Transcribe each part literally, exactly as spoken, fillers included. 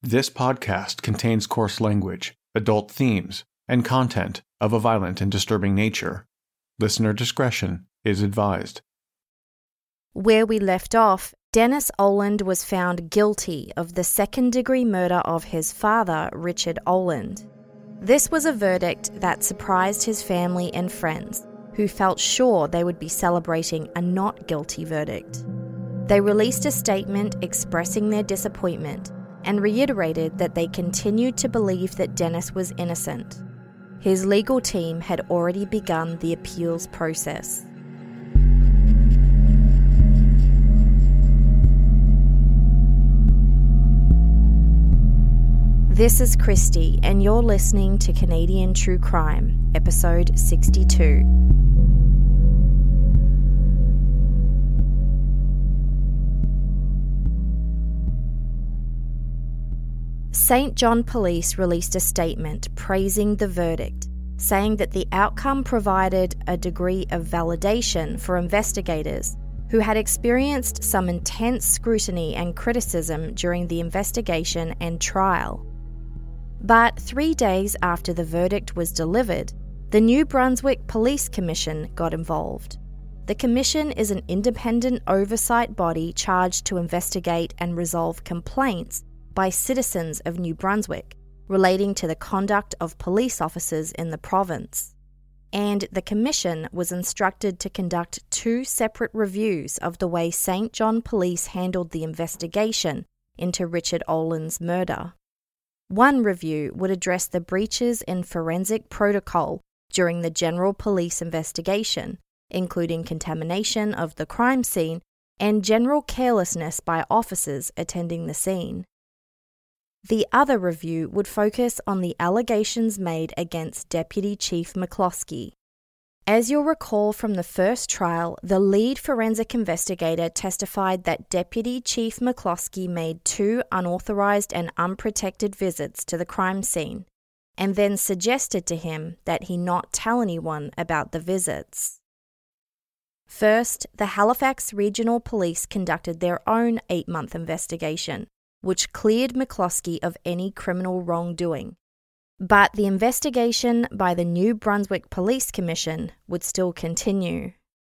This podcast contains coarse language, adult themes, and content of a violent and disturbing nature. Listener discretion is advised. Where we left off, Dennis Oland was found guilty of the second-degree murder of his father, Richard Oland. This was a verdict that surprised his family and friends, who felt sure they would be celebrating a not guilty verdict. They released a statement expressing their disappointment and reiterated that they continued to believe that Dennis was innocent. His legal team had already begun the appeals process. This is Christy, and you're listening to Canadian True Crime, episode sixty-two. Saint John Police released a statement praising the verdict, saying that the outcome provided a degree of validation for investigators who had experienced some intense scrutiny and criticism during the investigation and trial. But three days after the verdict was delivered, the New Brunswick Police Commission got involved. The Commission is an independent oversight body charged to investigate and resolve complaints by citizens of New Brunswick relating to the conduct of police officers in the province. And the Commission was instructed to conduct two separate reviews of the way Saint John Police handled the investigation into Richard Oland's murder. One review would address the breaches in forensic protocol during the general police investigation, including contamination of the crime scene and general carelessness by officers attending the scene. The other review would focus on the allegations made against Deputy Chief McCloskey. As you'll recall from the first trial, the lead forensic investigator testified that Deputy Chief McCloskey made two unauthorized and unprotected visits to the crime scene, and then suggested to him that he not tell anyone about the visits. First, the Halifax Regional Police conducted their own eight-month investigation, which cleared McCloskey of any criminal wrongdoing. But the investigation by the New Brunswick Police Commission would still continue.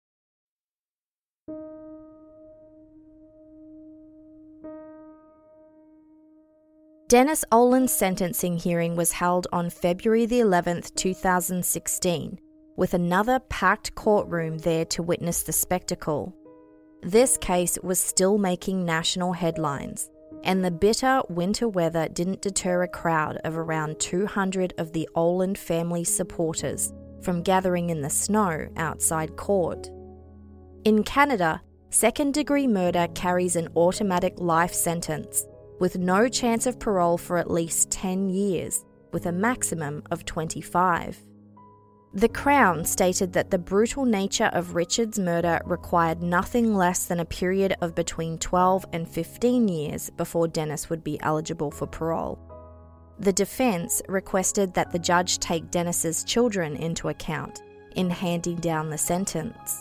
Dennis Oland's sentencing hearing was held on February the eleventh, two thousand sixteen, with another packed courtroom there to witness the spectacle. This case was still making national headlines, and the bitter winter weather didn't deter a crowd of around two hundred of the Oland family supporters from gathering in the snow outside court. In Canada, second-degree murder carries an automatic life sentence, with no chance of parole for at least ten years, with a maximum of twenty-five. The Crown stated that the brutal nature of Richard's murder required nothing less than a period of between twelve and fifteen years before Dennis would be eligible for parole. The defence requested that the judge take Dennis's children into account in handing down the sentence.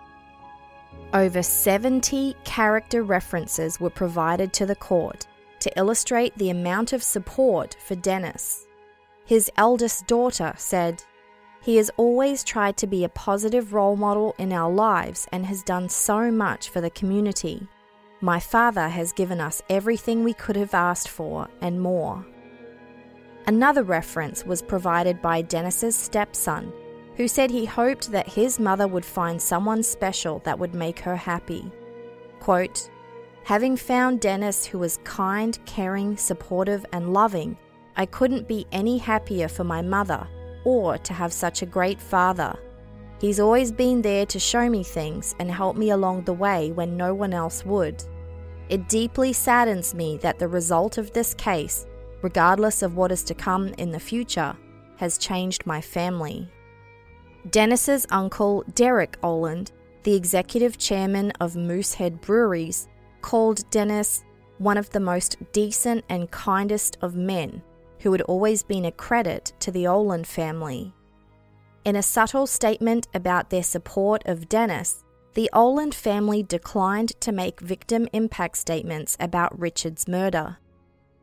Over seventy character references were provided to the court to illustrate the amount of support for Dennis. His eldest daughter said, "He has always tried to be a positive role model in our lives and has done so much for the community. My father has given us everything we could have asked for and more." Another reference was provided by Dennis's stepson, who said he hoped that his mother would find someone special that would make her happy. Quote, "Having found Dennis, who was kind, caring, supportive and loving, I couldn't be any happier for my mother or to have such a great father. He's always been there to show me things and help me along the way when no one else would. It deeply saddens me that the result of this case, regardless of what is to come in the future, has changed my family." Dennis's uncle, Derek Oland, the executive chairman of Moosehead Breweries, called Dennis one of the most decent and kindest of men, who had always been a credit to the Oland family. In a subtle statement about their support of Dennis, the Oland family declined to make victim impact statements about Richard's murder.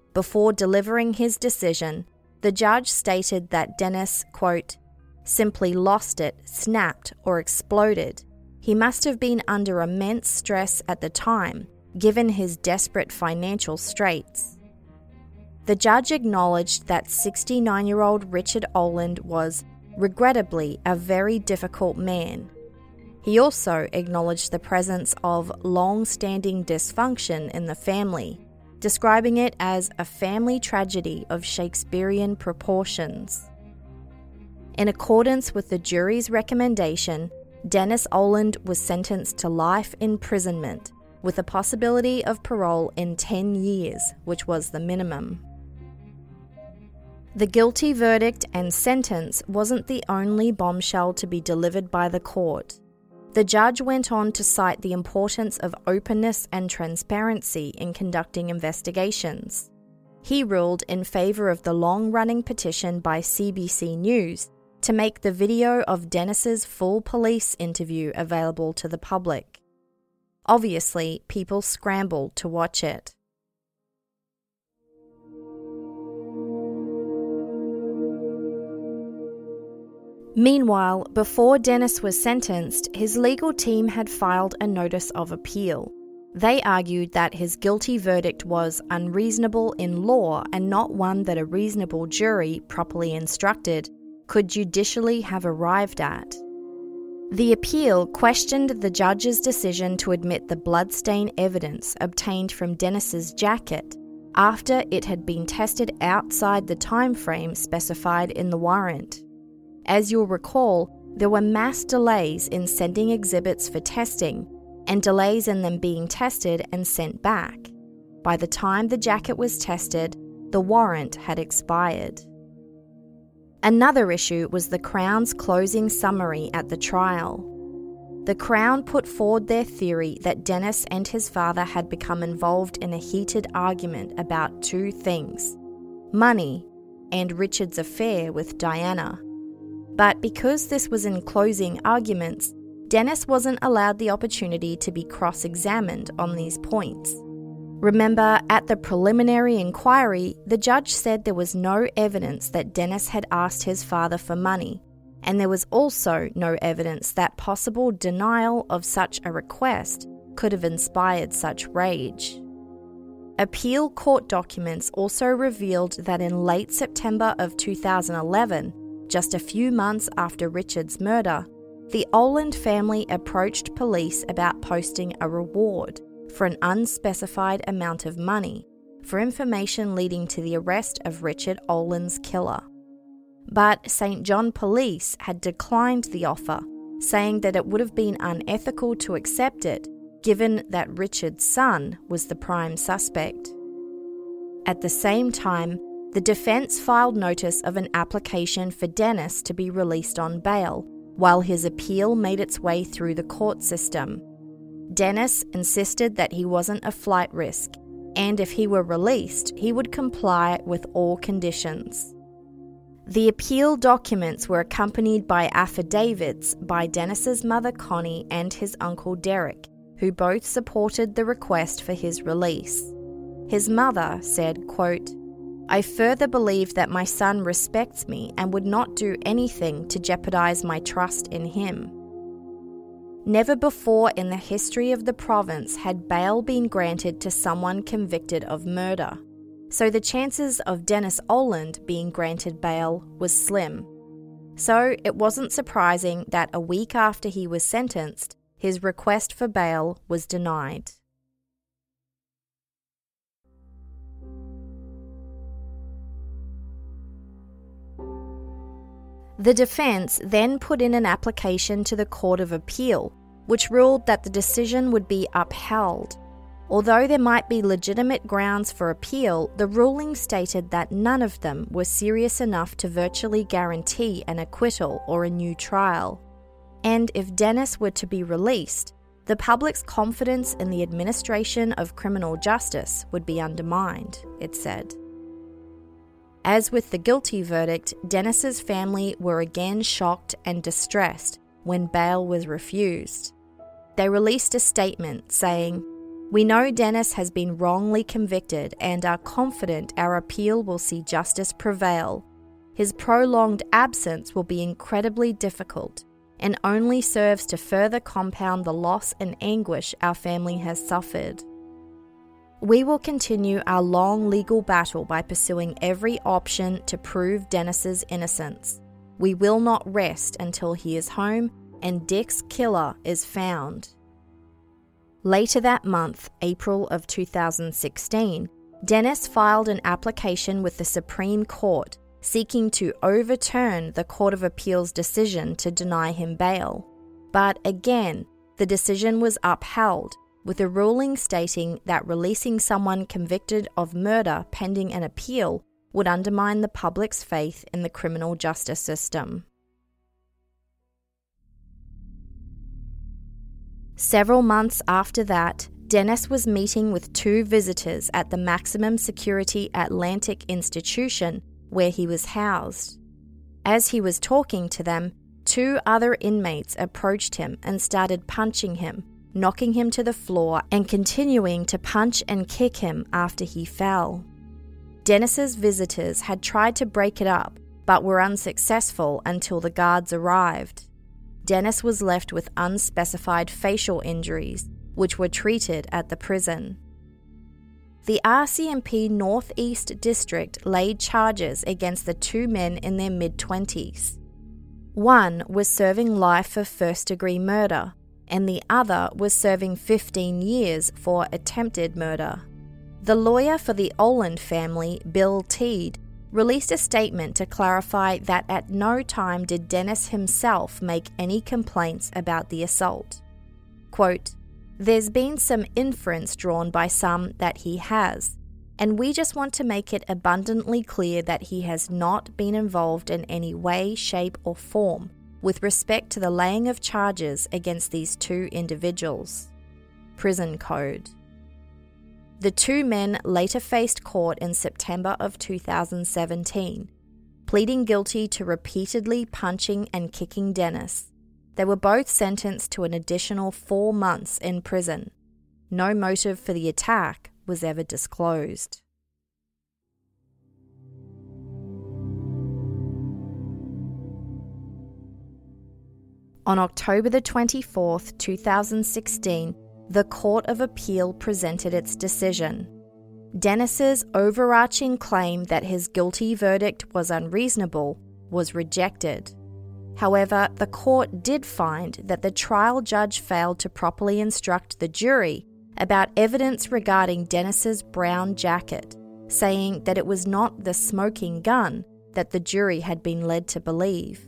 Before delivering his decision, the judge stated that Dennis, quote, simply lost it, snapped, or exploded. He must have been under immense stress at the time, given his desperate financial straits. The judge acknowledged that sixty-nine-year-old Richard Oland was, regrettably, a very difficult man. He also acknowledged the presence of long-standing dysfunction in the family, describing it as a family tragedy of Shakespearean proportions. In accordance with the jury's recommendation, Dennis Oland was sentenced to life imprisonment, with a possibility of parole in ten years, which was the minimum. The guilty verdict and sentence wasn't the only bombshell to be delivered by the court. The judge went on to cite the importance of openness and transparency in conducting investigations. He ruled in favour of the long-running petition by C B C News to make the video of Dennis's full police interview available to the public. Obviously, people scrambled to watch it. Meanwhile, before Dennis was sentenced, his legal team had filed a notice of appeal. They argued that his guilty verdict was unreasonable in law and not one that a reasonable jury, properly instructed, could judicially have arrived at. The appeal questioned the judge's decision to admit the bloodstain evidence obtained from Dennis's jacket after it had been tested outside the time frame specified in the warrant. As you'll recall, there were mass delays in sending exhibits for testing and delays in them being tested and sent back. By the time the jacket was tested, the warrant had expired. Another issue was the Crown's closing summary at the trial. The Crown put forward their theory that Dennis and his father had become involved in a heated argument about two things: money and Richard's affair with Diana. But because this was in closing arguments, Dennis wasn't allowed the opportunity to be cross-examined on these points. Remember, at the preliminary inquiry, the judge said there was no evidence that Dennis had asked his father for money, and there was also no evidence that possible denial of such a request could have inspired such rage. Appeal court documents also revealed that in late September of two thousand eleven, just a few months after Richard's murder, the Oland family approached police about posting a reward for an unspecified amount of money for information leading to the arrest of Richard Oland's killer. But Saint John Police had declined the offer, saying that it would have been unethical to accept it, given that Richard's son was the prime suspect. At the same time, the defence filed notice of an application for Dennis to be released on bail, while his appeal made its way through the court system. Dennis insisted that he wasn't a flight risk, and if he were released, he would comply with all conditions. The appeal documents were accompanied by affidavits by Dennis's mother Connie and his uncle Derek, who both supported the request for his release. His mother said, quote, "I further believe that my son respects me and would not do anything to jeopardize my trust in him." Never before in the history of the province had bail been granted to someone convicted of murder, so the chances of Dennis Oland being granted bail was slim. So it wasn't surprising that a week after he was sentenced, his request for bail was denied. The defence then put in an application to the Court of Appeal, which ruled that the decision would be upheld. Although there might be legitimate grounds for appeal, the ruling stated that none of them were serious enough to virtually guarantee an acquittal or a new trial. And if Dennis were to be released, the public's confidence in the administration of criminal justice would be undermined, it said. As with the guilty verdict, Dennis's family were again shocked and distressed when bail was refused. They released a statement saying, We know Dennis has been wrongly convicted and are confident our appeal will see justice prevail. His prolonged absence will be incredibly difficult and only serves to further compound the loss and anguish our family has suffered. We will continue our long legal battle by pursuing every option to prove Dennis's innocence. We will not rest until he is home and Dick's killer is found. Later that month, April of two thousand sixteen, Dennis filed an application with the Supreme Court seeking to overturn the Court of Appeal's decision to deny him bail. But again, the decision was upheld, with a ruling stating that releasing someone convicted of murder pending an appeal would undermine the public's faith in the criminal justice system. Several months after that, Dennis was meeting with two visitors at the maximum security Atlantic institution where he was housed. As he was talking to them, two other inmates approached him and started punching him, knocking him to the floor and continuing to punch and kick him after he fell. Dennis's visitors had tried to break it up, but were unsuccessful until the guards arrived. Dennis was left with unspecified facial injuries, which were treated at the prison. The R C M P Northeast District laid charges against the two men in their mid-twenties. One was serving life for first-degree murder, and the other was serving fifteen years for attempted murder. The lawyer for the Oland family, Bill Teed, released a statement to clarify that at no time did Dennis himself make any complaints about the assault. Quote, "There's been some inference drawn by some that he has, and we just want to make it abundantly clear that he has not been involved in any way, shape, or form with respect to the laying of charges against these two individuals." Prison Code. The two men later faced court in September of two thousand seventeen, pleading guilty to repeatedly punching and kicking Dennis. They were both sentenced to an additional four months in prison. No motive for the attack was ever disclosed. On October the twenty-fourth, two thousand sixteen, the Court of Appeal presented its decision. Dennis's overarching claim that his guilty verdict was unreasonable was rejected. However, the court did find that the trial judge failed to properly instruct the jury about evidence regarding Dennis's brown jacket, saying that it was not the smoking gun that the jury had been led to believe.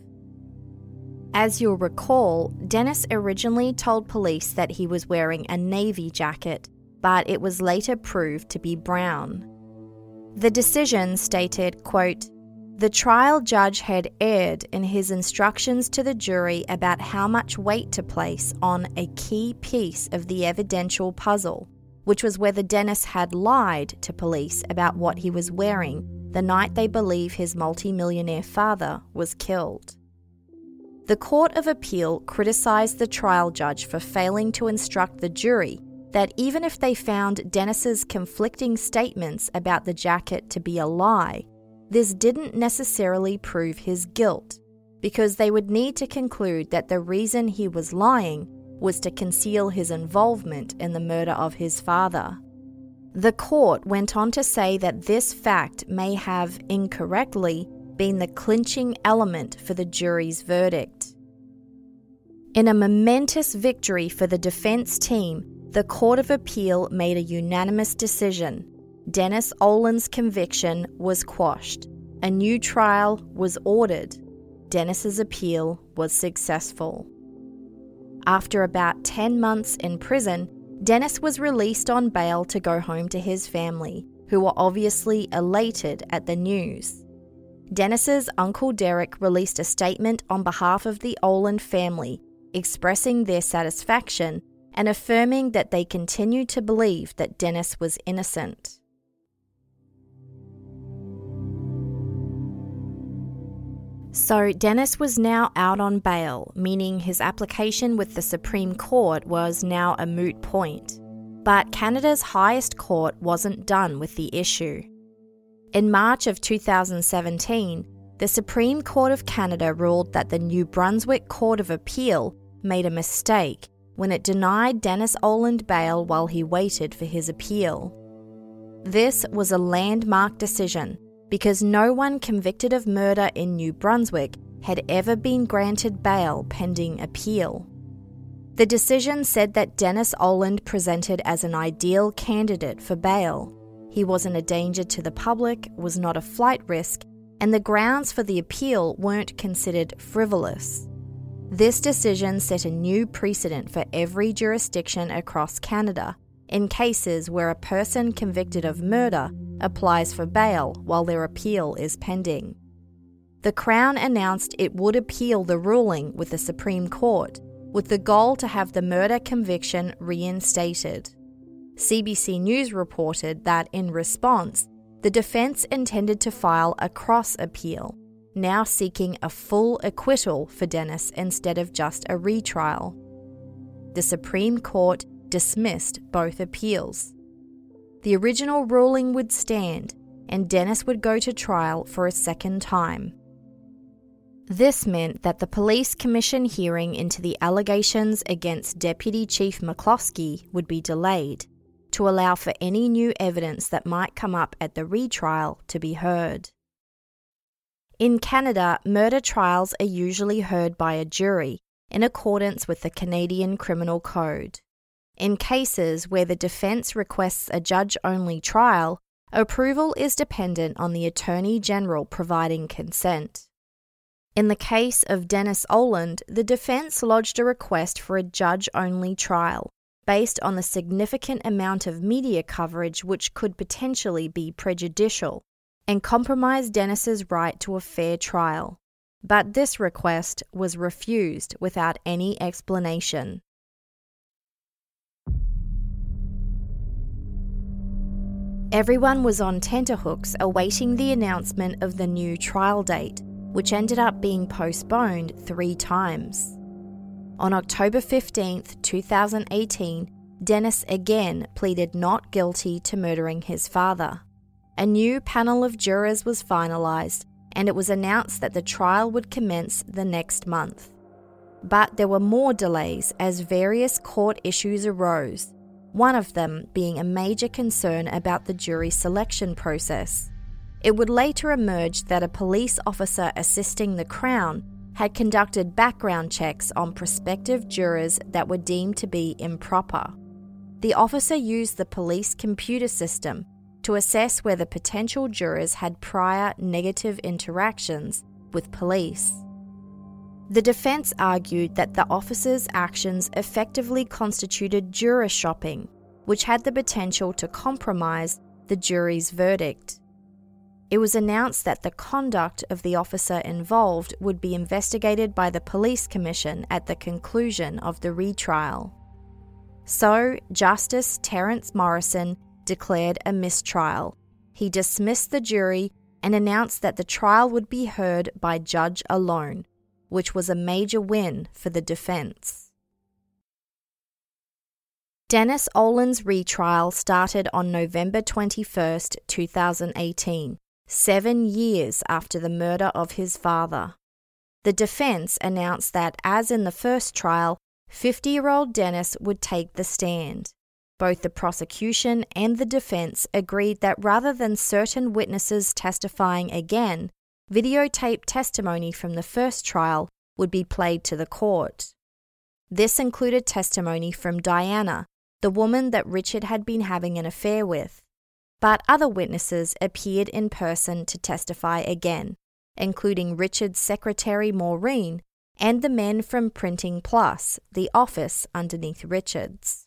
As you'll recall, Dennis originally told police that he was wearing a navy jacket, but it was later proved to be brown. The decision stated, quote, "The trial judge had erred in his instructions to the jury about how much weight to place on a key piece of the evidential puzzle, which was whether Dennis had lied to police about what he was wearing the night they believe his multimillionaire father was killed." The Court of Appeal criticised the trial judge for failing to instruct the jury that even if they found Dennis's conflicting statements about the jacket to be a lie, this didn't necessarily prove his guilt, because they would need to conclude that the reason he was lying was to conceal his involvement in the murder of his father. The court went on to say that this fact may have, incorrectly, been the clinching element for the jury's verdict. In a momentous victory for the defense team, the Court of Appeal made a unanimous decision. Dennis Oland's conviction was quashed. A new trial was ordered. Dennis's appeal was successful. After about ten months in prison, Dennis was released on bail to go home to his family, who were obviously elated at the news. Dennis's Uncle Derek released a statement on behalf of the Oland family, expressing their satisfaction and affirming that they continued to believe that Dennis was innocent. So Dennis was now out on bail, meaning his application with the Supreme Court was now a moot point. But Canada's highest court wasn't done with the issue. In March of two thousand seventeen, the Supreme Court of Canada ruled that the New Brunswick Court of Appeal made a mistake when it denied Dennis Oland bail while he waited for his appeal. This was a landmark decision because no one convicted of murder in New Brunswick had ever been granted bail pending appeal. The decision said that Dennis Oland presented as an ideal candidate for bail. He wasn't a danger to the public, was not a flight risk, and the grounds for the appeal weren't considered frivolous. This decision set a new precedent for every jurisdiction across Canada in cases where a person convicted of murder applies for bail while their appeal is pending. The Crown announced it would appeal the ruling with the Supreme Court, with the goal to have the murder conviction reinstated. C B C News reported that in response, the defence intended to file a cross appeal, now seeking a full acquittal for Dennis instead of just a retrial. The Supreme Court dismissed both appeals. The original ruling would stand, and Dennis would go to trial for a second time. This meant that the Police Commission hearing into the allegations against Deputy Chief McCloskey would be delayed to allow for any new evidence that might come up at the retrial to be heard. In Canada, murder trials are usually heard by a jury in accordance with the Canadian Criminal Code. In cases where the defence requests a judge-only trial, approval is dependent on the Attorney General providing consent. In the case of Dennis Oland, the defence lodged a request for a judge-only trial based on the significant amount of media coverage which could potentially be prejudicial and compromise Dennis's right to a fair trial. But this request was refused without any explanation. Everyone was on tenterhooks awaiting the announcement of the new trial date, which ended up being postponed three times. On October fifteenth, two thousand eighteen, Dennis again pleaded not guilty to murdering his father. A new panel of jurors was finalised, and it was announced that the trial would commence the next month. But there were more delays as various court issues arose, one of them being a major concern about the jury selection process. It would later emerge that a police officer assisting the Crown had conducted background checks on prospective jurors that were deemed to be improper. The officer used the police computer system to assess whether potential jurors had prior negative interactions with police. The defence argued that the officer's actions effectively constituted juror shopping, which had the potential to compromise the jury's verdict. It was announced that the conduct of the officer involved would be investigated by the Police Commission at the conclusion of the retrial. So, Justice Terence Morrison declared a mistrial. He dismissed the jury and announced that the trial would be heard by judge alone, which was a major win for the defence. Dennis Oland's retrial started on November twenty-first, two thousand eighteen. Seven years after the murder of his father. The defence announced that, as in the first trial, fifty-year-old Dennis would take the stand. Both the prosecution and the defence agreed that rather than certain witnesses testifying again, videotape testimony from the first trial would be played to the court. This included testimony from Diana, the woman that Richard had been having an affair with. But other witnesses appeared in person to testify again, including Richard's secretary Maureen and the men from Printing Plus, the office underneath Richard's.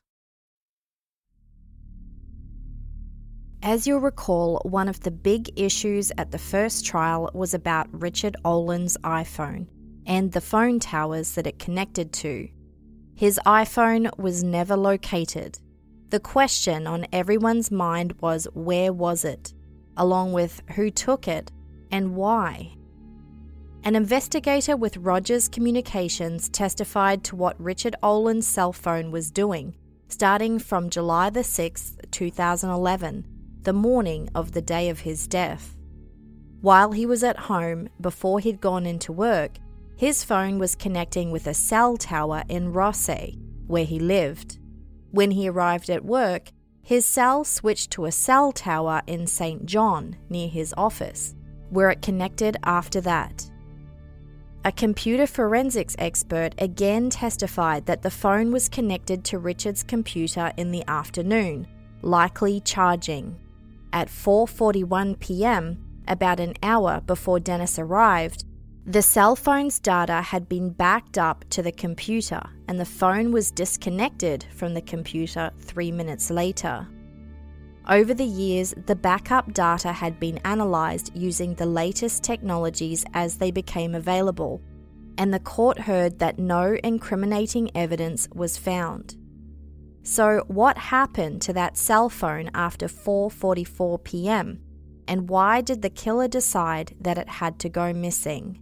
As you'll recall, one of the big issues at the first trial was about Richard Oland's iPhone and the phone towers that it connected to. His iPhone was never located. The question on everyone's mind was where was it, along with who took it and why. An investigator with Rogers Communications testified to what Richard Oland's cell phone was doing starting from July the sixth, two thousand eleven, the morning of the day of his death. While he was at home, before he'd gone into work, his phone was connecting with a cell tower in Rothesay, where he lived. When he arrived at work, his cell switched to a cell tower in Saint John, near his office, where it connected after that. A computer forensics expert again testified that the phone was connected to Richard's computer in the afternoon, likely charging. At four forty-one p.m., about an hour before Dennis arrived, the cell phone's data had been backed up to the computer and the phone was disconnected from the computer three minutes later. Over the years, the backup data had been analysed using the latest technologies as they became available, and the court heard that no incriminating evidence was found. So what happened to that cell phone after four forty-four p.m, and why did the killer decide that it had to go missing?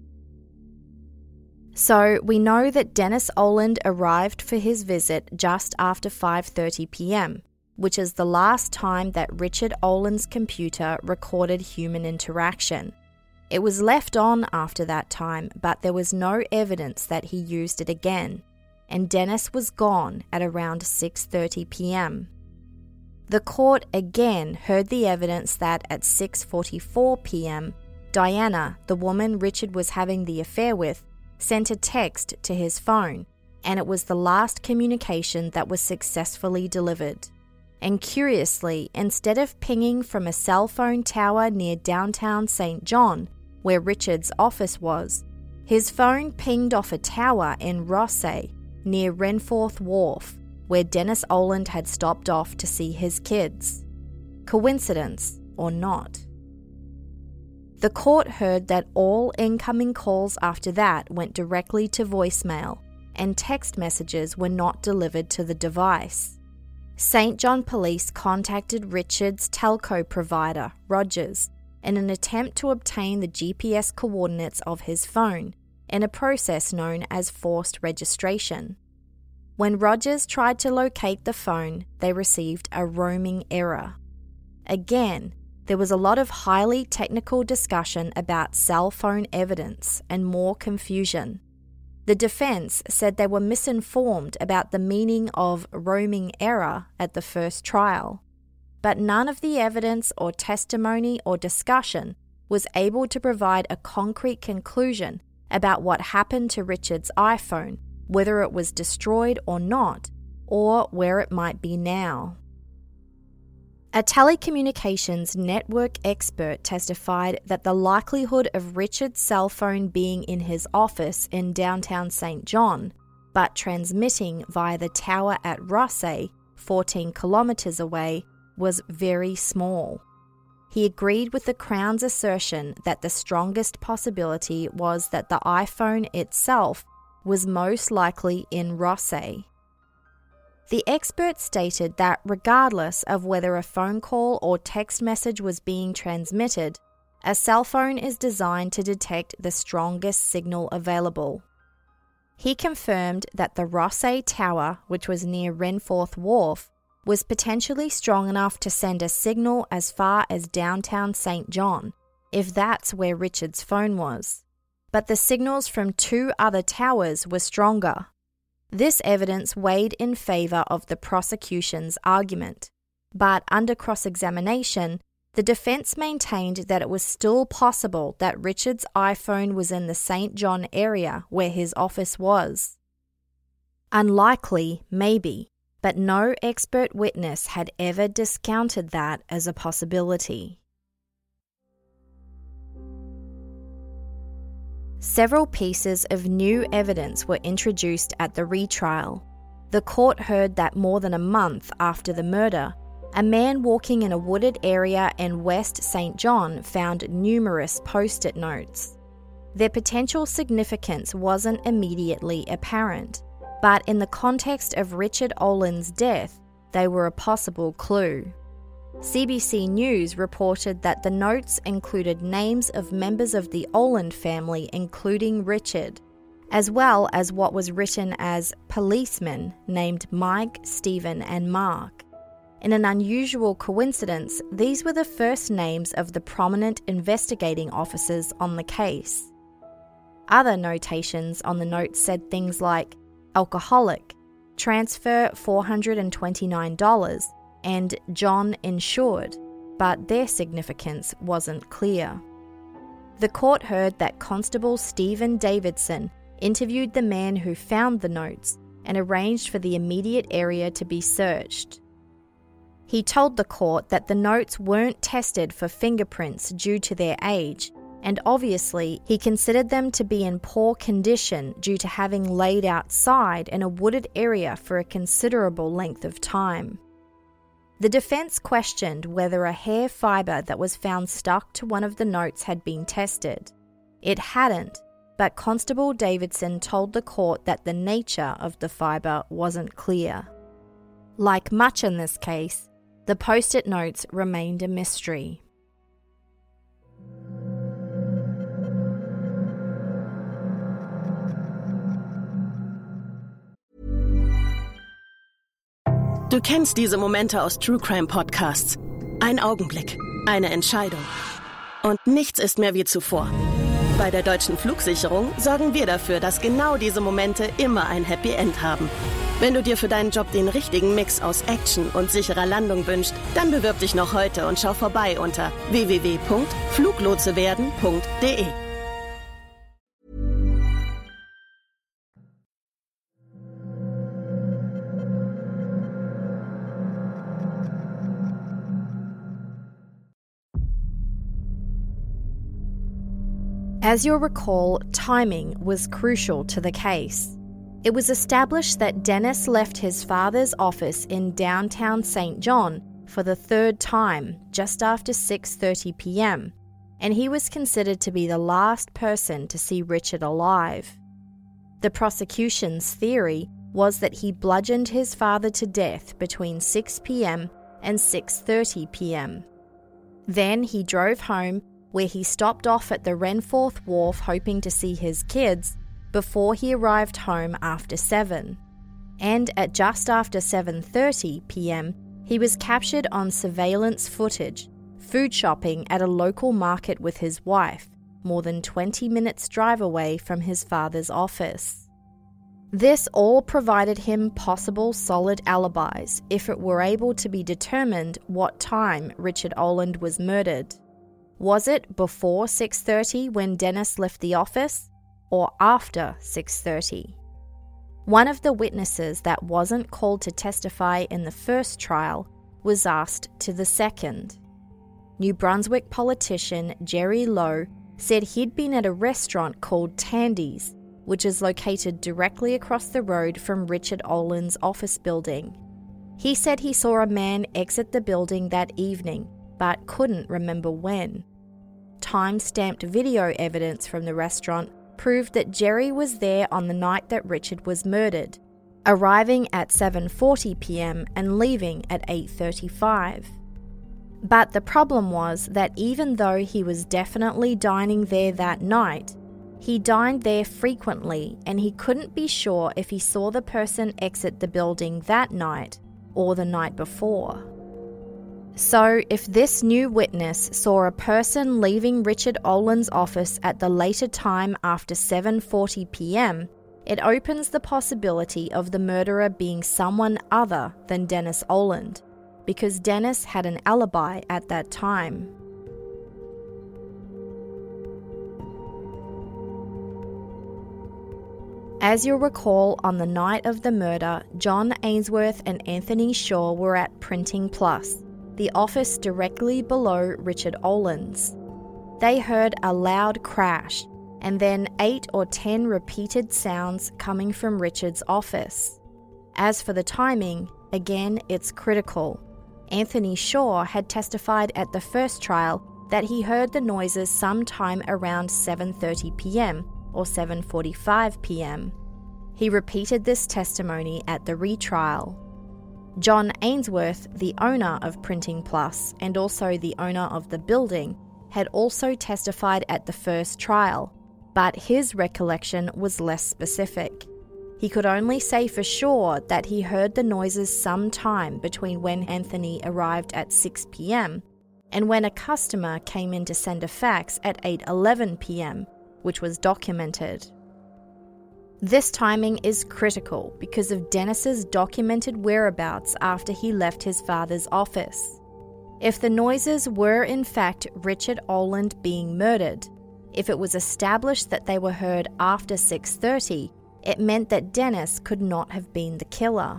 So we know that Dennis Oland arrived for his visit just after five thirty p.m, which is the last time that Richard Oland's computer recorded human interaction. It was left on after that time, but there was no evidence that he used it again, and Dennis was gone at around six thirty p.m. The court again heard the evidence that at six forty-four p.m, Diana, the woman Richard was having the affair with, sent a text to his phone, and it was the last communication that was successfully delivered. And curiously, instead of pinging from a cell phone tower near downtown Saint John, where Richard's office was, his phone pinged off a tower in Rothesay, near Renforth Wharf, where Dennis Oland had stopped off to see his kids. Coincidence or not? The court heard that all incoming calls after that went directly to voicemail, and text messages were not delivered to the device. Saint John Police contacted Richard's telco provider, Rogers, in an attempt to obtain the G P S coordinates of his phone, in a process known as forced registration. When Rogers tried to locate the phone, they received a roaming error. Again, there was a lot of highly technical discussion about cell phone evidence and more confusion. The defense said they were misinformed about the meaning of roaming error at the first trial, but none of the evidence or testimony or discussion was able to provide a concrete conclusion about what happened to Richard's iPhone, whether it was destroyed or not, or where it might be now. A telecommunications network expert testified that the likelihood of Richard's cell phone being in his office in downtown Saint John, but transmitting via the tower at Rothesay, fourteen kilometres away, was very small. He agreed with the Crown's assertion that the strongest possibility was that the iPhone itself was most likely in Rothesay. The expert stated that regardless of whether a phone call or text message was being transmitted, a cell phone is designed to detect the strongest signal available. He confirmed that the Rothesay Tower, which was near Renforth Wharf, was potentially strong enough to send a signal as far as downtown Saint John, if that's where Richard's phone was. But the signals from two other towers were stronger. This evidence weighed in favour of the prosecution's argument, but under cross-examination, the defence maintained that it was still possible that Richard's iPhone was in the Saint John area where his office was. Unlikely, maybe, but no expert witness had ever discounted that as a possibility. Several pieces of new evidence were introduced at the retrial. The court heard that more than a month after the murder, a man walking in a wooded area in West Saint John found numerous post-it notes. Their potential significance wasn't immediately apparent, but in the context of Richard Oland's death, they were a possible clue. C B C News reported that the notes included names of members of the Oland family, including Richard, as well as what was written as policemen named Mike, Stephen, and Mark. In an unusual coincidence, these were the first names of the prominent investigating officers on the case. Other notations on the note said things like alcoholic, transfer four hundred twenty-nine dollars, and John insured, but their significance wasn't clear. The court heard that Constable Stephen Davidson interviewed the man who found the notes and arranged for the immediate area to be searched. He told the court that the notes weren't tested for fingerprints due to their age, and obviously he considered them to be in poor condition due to having laid outside in a wooded area for a considerable length of time. The defense questioned whether a hair fiber that was found stuck to one of the notes had been tested. It hadn't, but Constable Davidson told the court that the nature of the fiber wasn't clear. Like much in this case, the post-it notes remained a mystery. Du kennst diese Momente aus True Crime Podcasts. Ein Augenblick, eine Entscheidung. Und nichts ist mehr wie zuvor. Bei der Deutschen Flugsicherung sorgen wir dafür, dass genau diese Momente immer ein Happy End haben. Wenn du dir für deinen Job den richtigen Mix aus Action und sicherer Landung wünschst, dann bewirb dich noch heute und schau vorbei unter w w w punkt fluglotsewerden punkt d e. As you'll recall, timing was crucial to the case. It was established that Dennis left his father's office in downtown Saint John for the third time just after six thirty p.m, and he was considered to be the last person to see Richard alive. The prosecution's theory was that he bludgeoned his father to death between six p.m. and six thirty p.m. Then he drove home, where he stopped off at the Renforth Wharf hoping to see his kids before he arrived home after seven. And at just after seven thirty p.m, he was captured on surveillance footage, food shopping at a local market with his wife, more than twenty minutes drive away from his father's office. This all provided him possible solid alibis if it were able to be determined what time Richard Oland was murdered. Was it before six thirty when Dennis left the office, or after six thirty? One of the witnesses that wasn't called to testify in the first trial was asked to the second. New Brunswick politician Jerry Lowe said he'd been at a restaurant called Tandy's, which is located directly across the road from Richard Oland's office building. He said he saw a man exit the building that evening, but couldn't remember when. Time-stamped video evidence from the restaurant proved that Jerry was there on the night that Richard was murdered, arriving at seven forty p.m. and leaving at eight thirty-five. But the problem was that even though he was definitely dining there that night, he dined there frequently and he couldn't be sure if he saw the person exit the building that night or the night before. So, if this new witness saw a person leaving Richard Oland's office at the later time after seven forty p.m, it opens the possibility of the murderer being someone other than Dennis Oland, because Dennis had an alibi at that time. As you'll recall, on the night of the murder, John Ainsworth and Anthony Shaw were at Printing Plus, the office directly below Richard Oland's. They heard a loud crash and then eight or ten repeated sounds coming from Richard's office. As for the timing, again, it's critical. Anthony Shaw had testified at the first trial that he heard the noises sometime around seven thirty p.m. or seven forty-five p.m. He repeated this testimony at the retrial. John Ainsworth, the owner of Printing Plus and also the owner of the building, had also testified at the first trial, but his recollection was less specific. He could only say for sure that he heard the noises sometime between when Anthony arrived at six p.m. and when a customer came in to send a fax at eight eleven p.m., which was documented. This timing is critical because of Dennis's documented whereabouts after he left his father's office. If the noises were in fact Richard Oland being murdered, if it was established that they were heard after six thirty, it meant that Dennis could not have been the killer.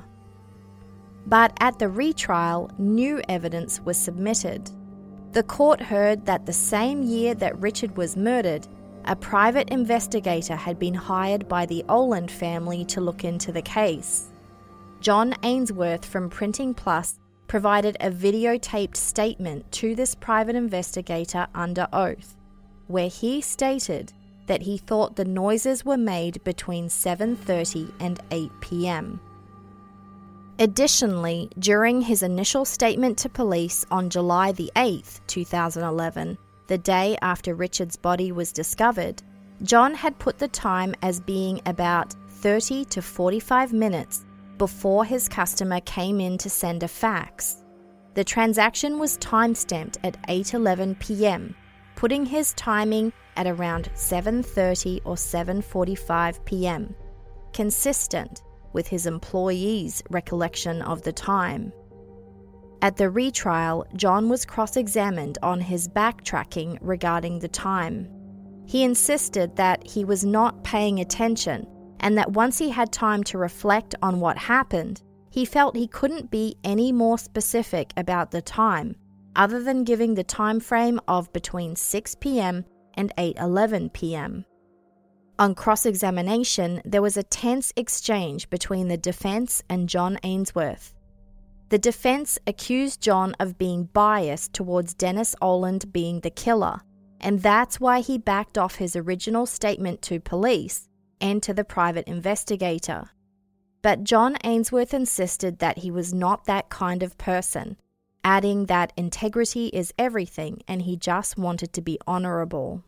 But at the retrial, new evidence was submitted. The court heard that the same year that Richard was murdered, a private investigator had been hired by the Oland family to look into the case. John Ainsworth from Printing Plus provided a videotaped statement to this private investigator under oath, where he stated that he thought the noises were made between seven thirty and eight p.m. Additionally, during his initial statement to police on July the eighth, two thousand eleven, the day after Richard's body was discovered, John had put the time as being about thirty to forty-five minutes before his customer came in to send a fax. The transaction was timestamped at eight eleven p.m., putting his timing at around seven thirty or seven forty-five p.m., consistent with his employee's recollection of the time. At the retrial, John was cross-examined on his backtracking regarding the time. He insisted that he was not paying attention and that once he had time to reflect on what happened, he felt he couldn't be any more specific about the time, other than giving the time frame of between six p.m. and eight eleven p.m. On cross-examination, there was a tense exchange between the defense and John Ainsworth. The defense accused John of being biased towards Dennis Oland being the killer, and that's why he backed off his original statement to police and to the private investigator. But John Ainsworth insisted that he was not that kind of person, adding that integrity is everything and he just wanted to be honourable.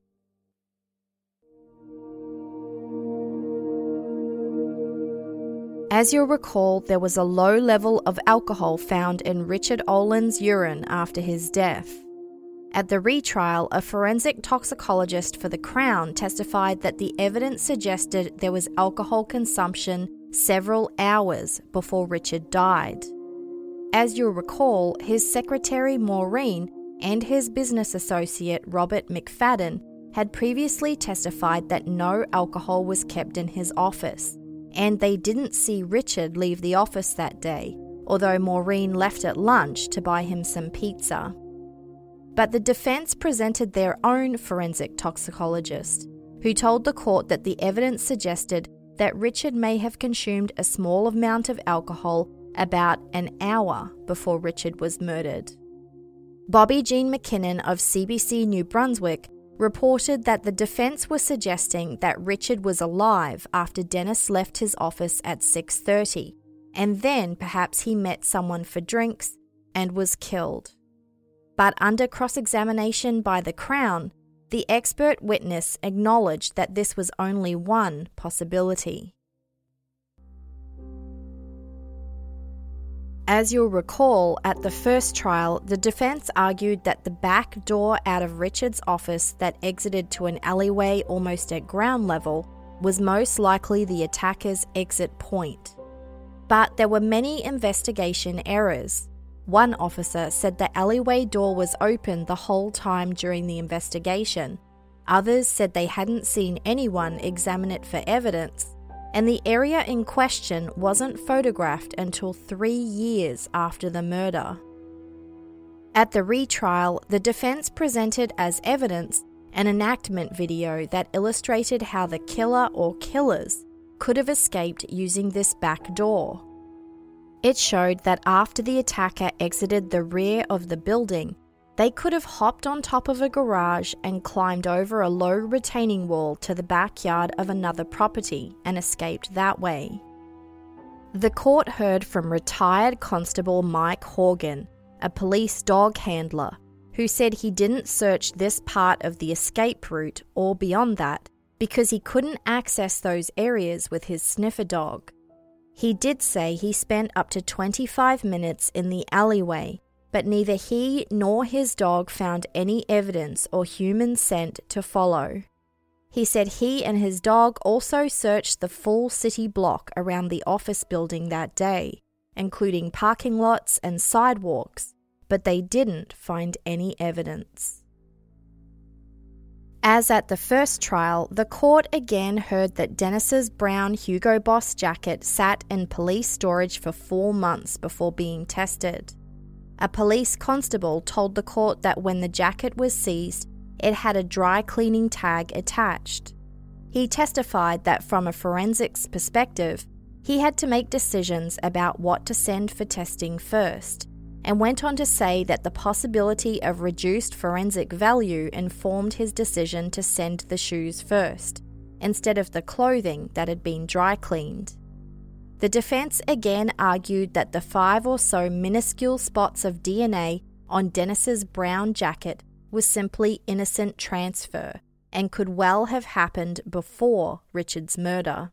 As you'll recall, there was a low level of alcohol found in Richard Oland's urine after his death. At the retrial, a forensic toxicologist for the Crown testified that the evidence suggested there was alcohol consumption several hours before Richard died. As you'll recall, his secretary Maureen and his business associate Robert McFadden had previously testified that no alcohol was kept in his office, and they didn't see Richard leave the office that day, although Maureen left at lunch to buy him some pizza. But the defense presented their own forensic toxicologist, who told the court that the evidence suggested that Richard may have consumed a small amount of alcohol about an hour before Richard was murdered. Bobby Jean McKinnon of C B C New Brunswick reported that the defense was suggesting that Richard was alive after Dennis left his office at six thirty, and then perhaps he met someone for drinks and was killed. But under cross-examination by the Crown, the expert witness acknowledged that this was only one possibility. As you'll recall, at the first trial, the defense argued that the back door out of Richard's office that exited to an alleyway almost at ground level was most likely the attacker's exit point. But there were many investigation errors. One officer said the alleyway door was open the whole time during the investigation. Others said they hadn't seen anyone examine it for evidence, and the area in question wasn't photographed until three years after the murder. At the retrial, the defense presented as evidence an enactment video that illustrated how the killer or killers could have escaped using this back door. It showed that after the attacker exited the rear of the building, they could have hopped on top of a garage and climbed over a low retaining wall to the backyard of another property and escaped that way. The court heard from retired Constable Mike Horgan, a police dog handler, who said he didn't search this part of the escape route or beyond that, because he couldn't access those areas with his sniffer dog. He did say he spent up to twenty-five minutes in the alleyway, but neither he nor his dog found any evidence or human scent to follow. He said he and his dog also searched the full city block around the office building that day, including parking lots and sidewalks, but they didn't find any evidence. As at the first trial, the court again heard that Dennis's brown Hugo Boss jacket sat in police storage for four months before being tested. A police constable told the court that when the jacket was seized, it had a dry cleaning tag attached. He testified that from a forensics perspective, he had to make decisions about what to send for testing first, and went on to say that the possibility of reduced forensic value informed his decision to send the shoes first, instead of the clothing that had been dry cleaned. The defense again argued that the five or so minuscule spots of D N A on Dennis's brown jacket was simply innocent transfer and could well have happened before Richard's murder.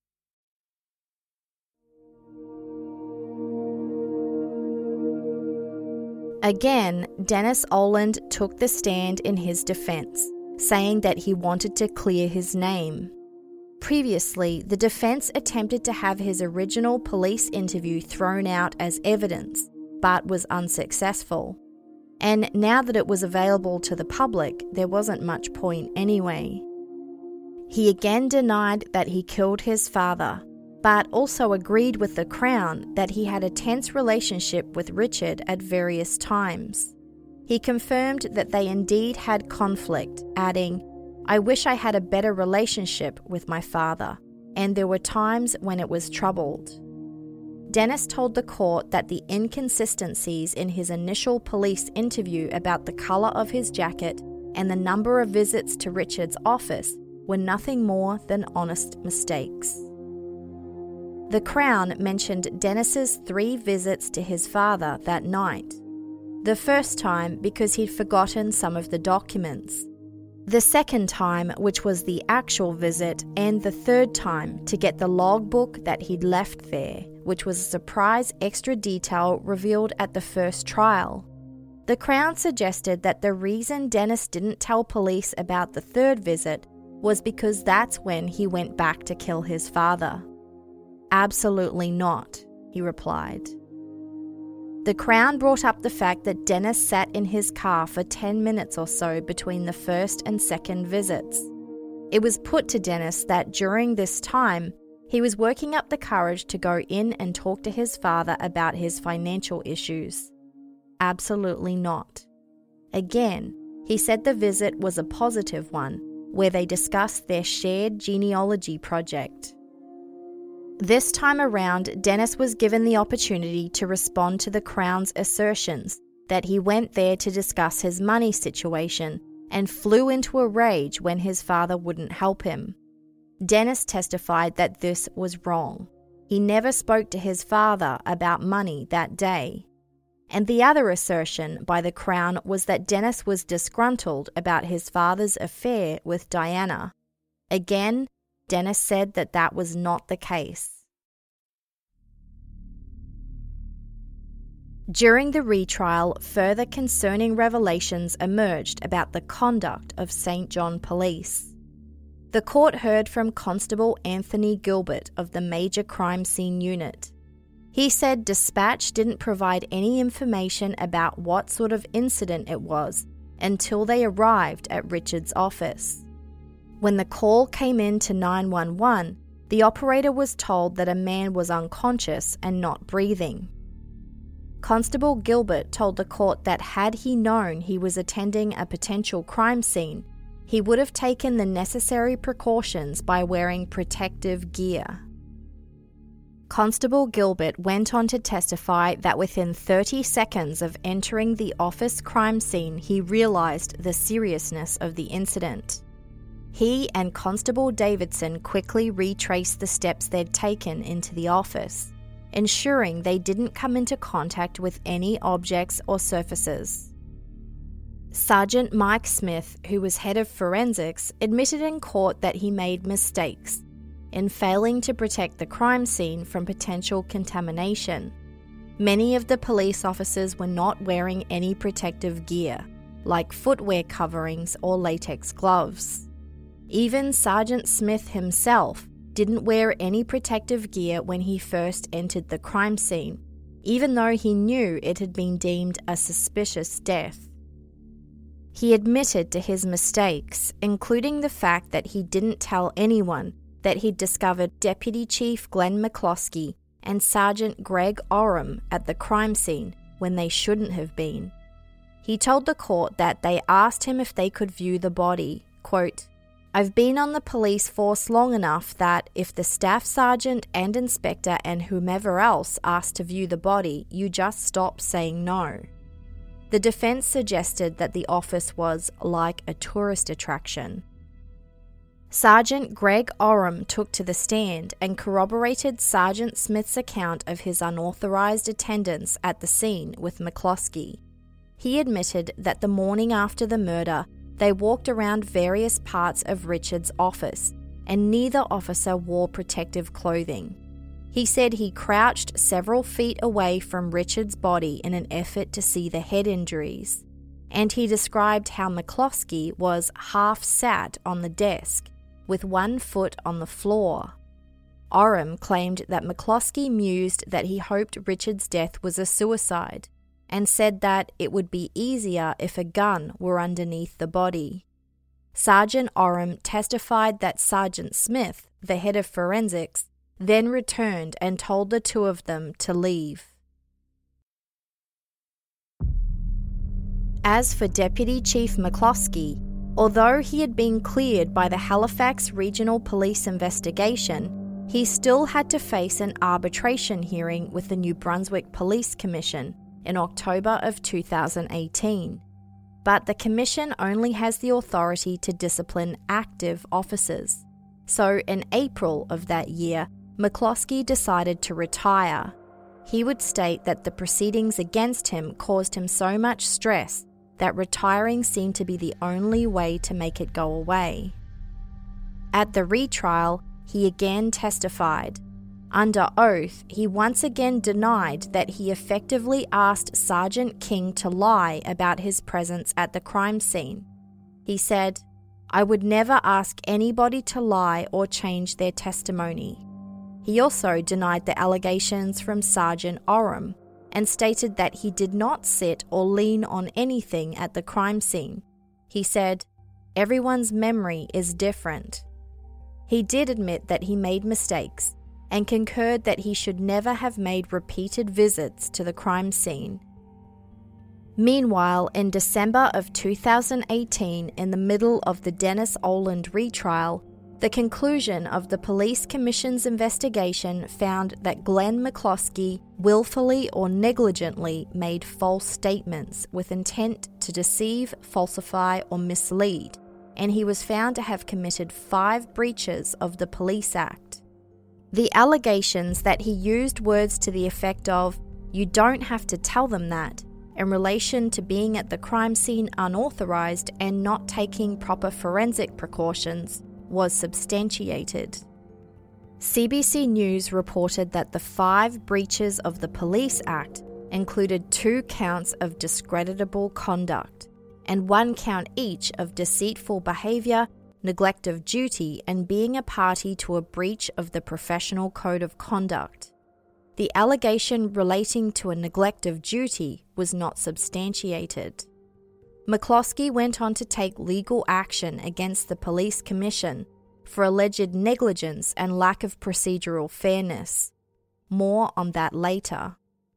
Again, Dennis Oland took the stand in his defense, saying that he wanted to clear his name. Previously, the defense attempted to have his original police interview thrown out as evidence, but was unsuccessful. And now that it was available to the public, there wasn't much point anyway. He again denied that he killed his father, but also agreed with the Crown that he had a tense relationship with Richard at various times. He confirmed that they indeed had conflict, adding, "I wish I had a better relationship with my father, and there were times when it was troubled." Dennis told the court that the inconsistencies in his initial police interview about the colour of his jacket and the number of visits to Richard's office were nothing more than honest mistakes. The Crown mentioned Dennis's three visits to his father that night. The first time because he'd forgotten some of the documents. The second time, which was the actual visit, and the third time to get the logbook that he'd left there, which was a surprise extra detail revealed at the first trial. The Crown suggested that the reason Dennis didn't tell police about the third visit was because that's when he went back to kill his father. "Absolutely not," he replied. The Crown brought up the fact that Dennis sat in his car for ten minutes or so between the first and second visits. It was put to Dennis that during this time, he was working up the courage to go in and talk to his father about his financial issues. Absolutely not. Again, he said the visit was a positive one, where they discussed their shared genealogy project. This time around, Dennis was given the opportunity to respond to the Crown's assertions that he went there to discuss his money situation and flew into a rage when his father wouldn't help him. Dennis testified that this was wrong. He never spoke to his father about money that day. And the other assertion by the Crown was that Dennis was disgruntled about his father's affair with Diana. Again, Dennis said that that was not the case. During the retrial, further concerning revelations emerged about the conduct of Saint John Police. The court heard from Constable Anthony Gilbert of the Major Crime Scene Unit. He said Dispatch didn't provide any information about what sort of incident it was until they arrived at Richard's office. When the call came in to nine one one, the operator was told that a man was unconscious and not breathing. Constable Gilbert told the court that had he known he was attending a potential crime scene, he would have taken the necessary precautions by wearing protective gear. Constable Gilbert went on to testify that within thirty seconds of entering the office crime scene, he realised the seriousness of the incident. He and Constable Davidson quickly retraced the steps they'd taken into the office, ensuring they didn't come into contact with any objects or surfaces. Sergeant Mike Smith, who was head of forensics, admitted in court that he made mistakes in failing to protect the crime scene from potential contamination. Many of the police officers were not wearing any protective gear, like footwear coverings or latex gloves. Even Sergeant Smith himself didn't wear any protective gear when he first entered the crime scene, even though he knew it had been deemed a suspicious death. He admitted to his mistakes, including the fact that he didn't tell anyone that he'd discovered Deputy Chief Glenn McCloskey and Sergeant Greg Oram at the crime scene when they shouldn't have been. He told the court that they asked him if they could view the body. Quote, "I've been on the police force long enough that if the staff sergeant and inspector and whomever else asked to view the body, you just stop saying no." The defense suggested that the office was like a tourist attraction. Sergeant Greg Oram took to the stand and corroborated Sergeant Smith's account of his unauthorized attendance at the scene with McCloskey. He admitted that the morning after the murder, they walked around various parts of Richard's office, and neither officer wore protective clothing. He said he crouched several feet away from Richard's body in an effort to see the head injuries, and he described how McCloskey was half sat on the desk, with one foot on the floor. Oram claimed that McCloskey mused that he hoped Richard's death was a suicide, and said that it would be easier if a gun were underneath the body. Sergeant Oram testified that Sergeant Smith, the head of forensics, then returned and told the two of them to leave. As for Deputy Chief McCloskey, although he had been cleared by the Halifax Regional Police investigation, he still had to face an arbitration hearing with the New Brunswick Police Commission in October of two thousand eighteen. But the commission only has the authority to discipline active officers. So in April of that year, McCloskey decided to retire. He would state that the proceedings against him caused him so much stress that retiring seemed to be the only way to make it go away. At the retrial, he again testified. Under oath, he once again denied that he effectively asked Sergeant King to lie about his presence at the crime scene. He said, "I would never ask anybody to lie or change their testimony." He also denied the allegations from Sergeant Oram and stated that he did not sit or lean on anything at the crime scene. He said, "Everyone's memory is different." He did admit that he made mistakes and concurred that he should never have made repeated visits to the crime scene. Meanwhile, in December of two thousand eighteen, in the middle of the Dennis Oland retrial, the conclusion of the Police Commission's investigation found that Glenn McCloskey willfully or negligently made false statements with intent to deceive, falsify, or mislead, and he was found to have committed five breaches of the Police Act. The allegations that he used words to the effect of, "You don't have to tell them that," in relation to being at the crime scene unauthorized and not taking proper forensic precautions, was substantiated. C B C News reported that the five breaches of the Police Act included two counts of discreditable conduct and one count each of deceitful behaviour, neglect of duty, and being a party to a breach of the Professional Code of Conduct. The allegation relating to a neglect of duty was not substantiated. McCloskey went on to take legal action against the Police Commission for alleged negligence and lack of procedural fairness. More on that later.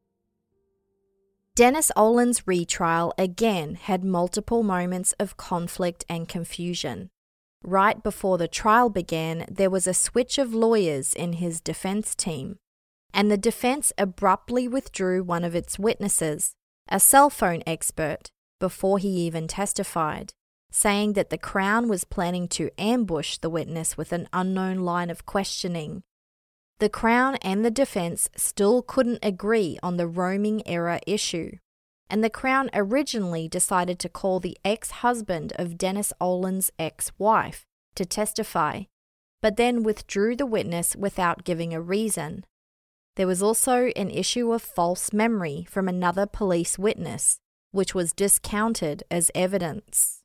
Dennis Oland's retrial again had multiple moments of conflict and confusion. Right before the trial began, there was a switch of lawyers in his defense team, and the defense abruptly withdrew one of its witnesses, a cell phone expert, before he even testified, saying that the Crown was planning to ambush the witness with an unknown line of questioning. The Crown and the defense still couldn't agree on the roaming error issue. and the Crown originally decided to call the ex-husband of Dennis Olin's ex-wife to testify, but then withdrew the witness without giving a reason. There was also an issue of false memory from another police witness, which was discounted as evidence.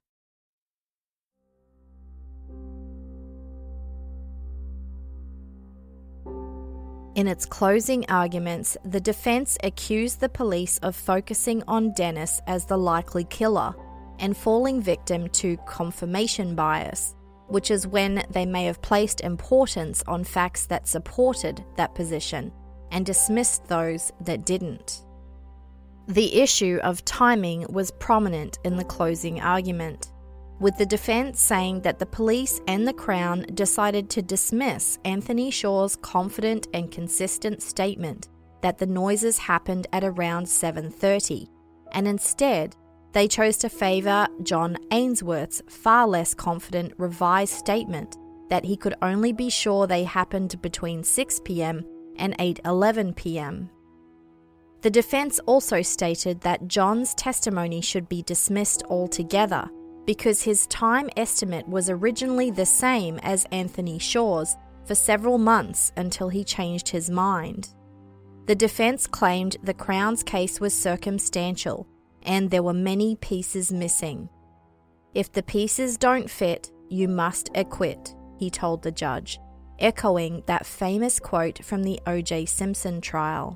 In its closing arguments, the defense accused the police of focusing on Dennis as the likely killer and falling victim to confirmation bias, which is when they may have placed importance on facts that supported that position and dismissed those that didn't. The issue of timing was prominent in the closing argument, with the defense saying that the police and the Crown decided to dismiss Anthony Shaw's confident and consistent statement that the noises happened at around seven thirty, and instead they chose to favour John Ainsworth's far less confident revised statement that he could only be sure they happened between six p.m. and eight eleven p.m. The defense also stated that John's testimony should be dismissed altogether because his time estimate was originally the same as Anthony Shaw's for several months until he changed his mind. The defense claimed the Crown's case was circumstantial and there were many pieces missing. If the pieces don't fit, you must acquit, he told the judge, echoing that famous quote from the O J Simpson trial.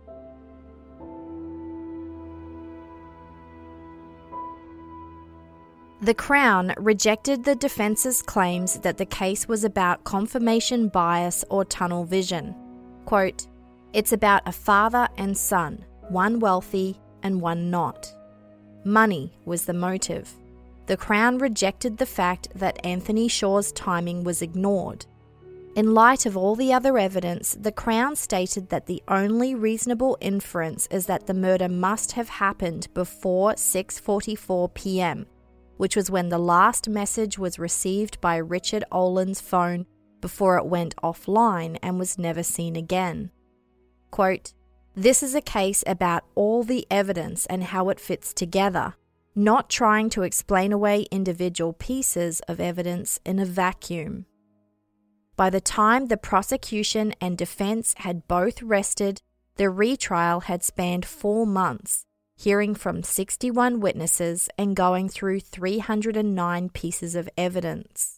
The Crown rejected the defence's claims that the case was about confirmation bias or tunnel vision. Quote, "It's about a father and son, one wealthy and one not. Money was the motive." The Crown rejected the fact that Anthony Shaw's timing was ignored. In light of all the other evidence, the Crown stated that the only reasonable inference is that the murder must have happened before six forty-four p.m., which was when the last message was received by Richard Olin's phone before it went offline and was never seen again. Quote, "This is a case about all the evidence and how it fits together, not trying to explain away individual pieces of evidence in a vacuum." By the time the prosecution and defense had both rested, the retrial had spanned four months, hearing from sixty-one witnesses and going through three hundred nine pieces of evidence.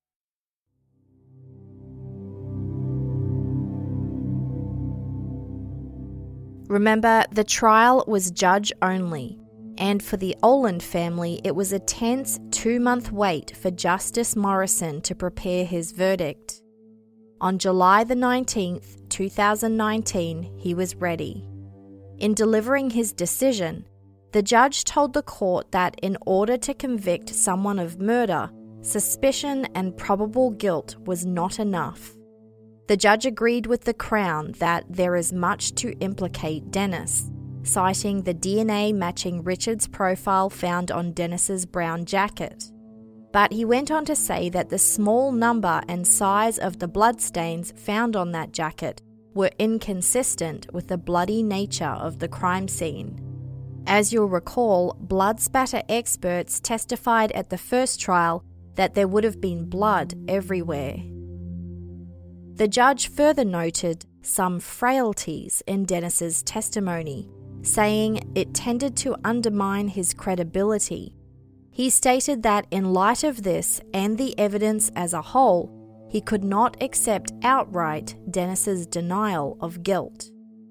Remember, the trial was judge only, and for the Olin family it was a tense two-month wait for Justice Morrison to prepare his verdict. On July the nineteenth, two thousand nineteen, he was ready. In delivering his decision, the judge told the court that in order to convict someone of murder, suspicion and probable guilt was not enough. The judge agreed with the Crown that there is much to implicate Dennis, citing the D N A matching Richard's profile found on Dennis's brown jacket. But he went on to say that the small number and size of the bloodstains found on that jacket were inconsistent with the bloody nature of the crime scene. As you'll recall, blood spatter experts testified at the first trial that there would have been blood everywhere. The judge further noted some frailties in Dennis's testimony, saying it tended to undermine his credibility. He stated that in light of this and the evidence as a whole, he could not accept outright Dennis's denial of guilt.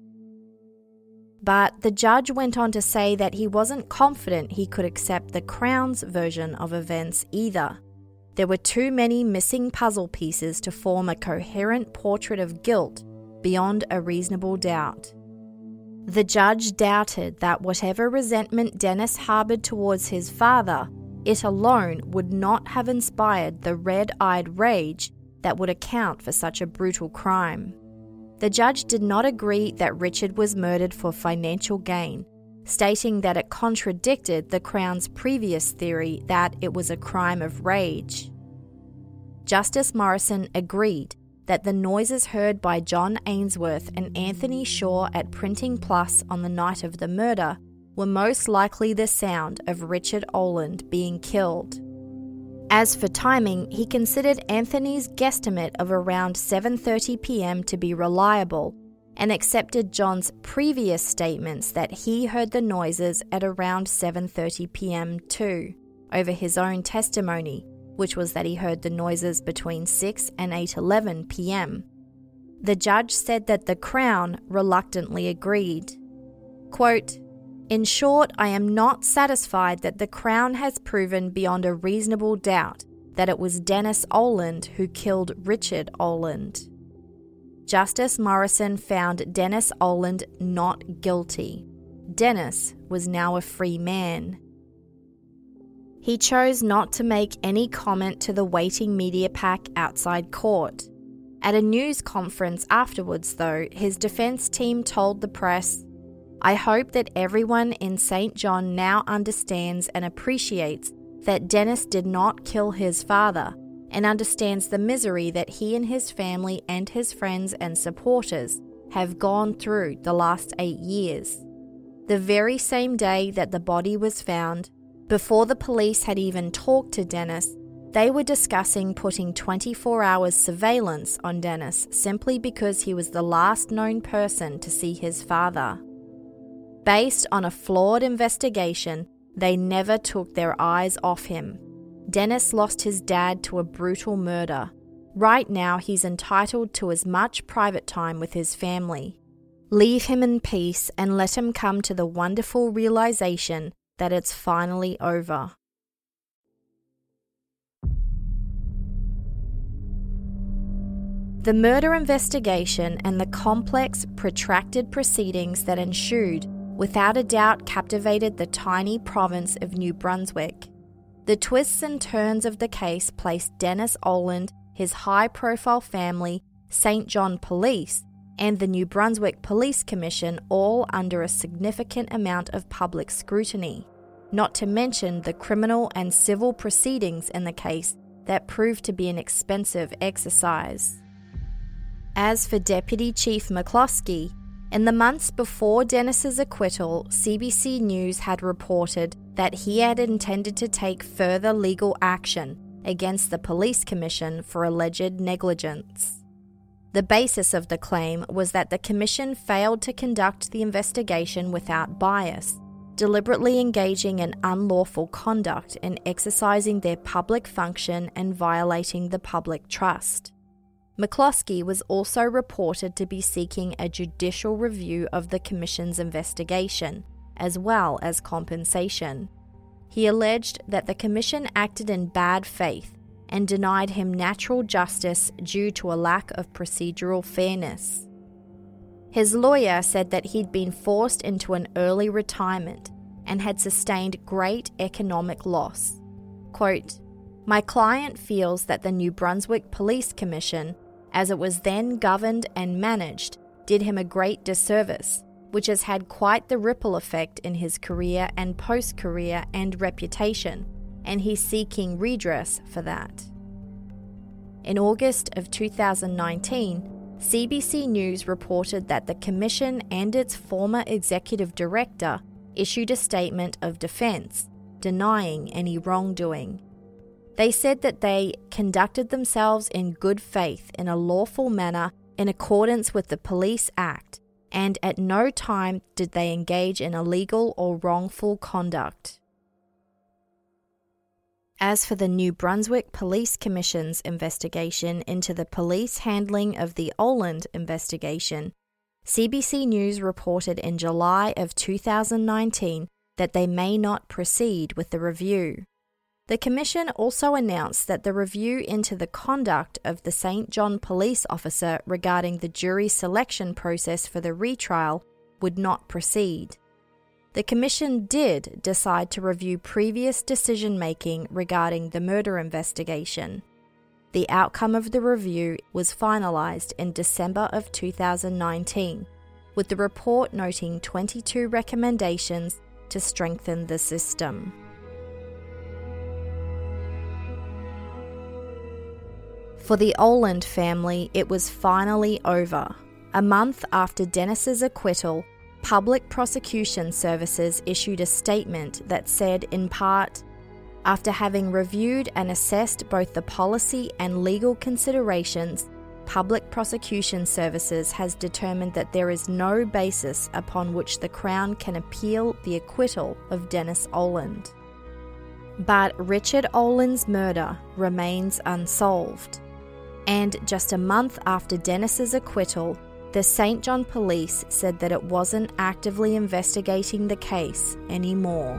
But the judge went on to say that he wasn't confident he could accept the Crown's version of events either. There were too many missing puzzle pieces to form a coherent portrait of guilt beyond a reasonable doubt. The judge doubted that whatever resentment Dennis harbored towards his father, it alone would not have inspired the red-eyed rage that would account for such a brutal crime. The judge did not agree that Richard was murdered for financial gain, stating that it contradicted the Crown's previous theory that it was a crime of rage. Justice Morrison agreed that the noises heard by John Ainsworth and Anthony Shaw at Printing Plus on the night of the murder were most likely the sound of Richard Oland being killed. As for timing, he considered Anthony's guesstimate of around seven thirty p.m. to be reliable and accepted John's previous statements that he heard the noises at around seven thirty p.m. too, over his own testimony, which was that he heard the noises between six and eight eleven p.m. The judge said that the Crown reluctantly agreed. Quote, "In short, I am not satisfied that the Crown has proven beyond a reasonable doubt that it was Dennis Oland who killed Richard Oland." Justice Morrison found Dennis Oland not guilty. Dennis was now a free man. He chose not to make any comment to the waiting media pack outside court. At a news conference afterwards, though, his defense team told the press, "I hope that everyone in Saint John now understands and appreciates that Dennis did not kill his father and understands the misery that he and his family and his friends and supporters have gone through the last eight years. The very same day that the body was found, before the police had even talked to Dennis, they were discussing putting twenty-four hours surveillance on Dennis simply because he was the last known person to see his father. Based on a flawed investigation, they never took their eyes off him. Dennis lost his dad to a brutal murder. Right now, he's entitled to as much private time with his family. Leave him in peace and let him come to the wonderful realization that it's finally over." The murder investigation and the complex, protracted proceedings that ensued without a doubt captivated the tiny province of New Brunswick. The twists and turns of the case placed Dennis Oland, his high-profile family, Saint John Police, and the New Brunswick Police Commission all under a significant amount of public scrutiny, not to mention the criminal and civil proceedings in the case that proved to be an expensive exercise. As for Deputy Chief McCloskey, in the months before Dennis's acquittal, C B C News had reported that he had intended to take further legal action against the Police Commission for alleged negligence. The basis of the claim was that the Commission failed to conduct the investigation without bias, deliberately engaging in unlawful conduct and exercising their public function and violating the public trust. McCloskey was also reported to be seeking a judicial review of the Commission's investigation, as well as compensation. He alleged that the Commission acted in bad faith and denied him natural justice due to a lack of procedural fairness. His lawyer said that he'd been forced into an early retirement and had sustained great economic loss. Quote, "My client feels that the New Brunswick Police Commission, as it was then governed and managed, did him a great disservice, which has had quite the ripple effect in his career and post-career and reputation, and he's seeking redress for that." In August of two thousand nineteen, C B C News reported that the Commission and its former executive director issued a statement of defence, denying any wrongdoing. They said that they conducted themselves in good faith in a lawful manner in accordance with the Police Act, and at no time did they engage in illegal or wrongful conduct. As for the New Brunswick Police Commission's investigation into the police handling of the Oland investigation, C B C News reported in July of two thousand nineteen that they may not proceed with the review. The Commission also announced that the review into the conduct of the Saint John police officer regarding the jury selection process for the retrial would not proceed. The Commission did decide to review previous decision-making regarding the murder investigation. The outcome of the review was finalised in December of two thousand nineteen, with the report noting twenty-two recommendations to strengthen the system. For the Oland family, it was finally over. A month after Dennis's acquittal, Public Prosecution Services issued a statement that said, in part, "After having reviewed and assessed both the policy and legal considerations, Public Prosecution Services has determined that there is no basis upon which the Crown can appeal the acquittal of Dennis Oland." But Richard Oland's murder remains unsolved. And just a month after Dennis's acquittal, the Saint John Police said that it wasn't actively investigating the case anymore.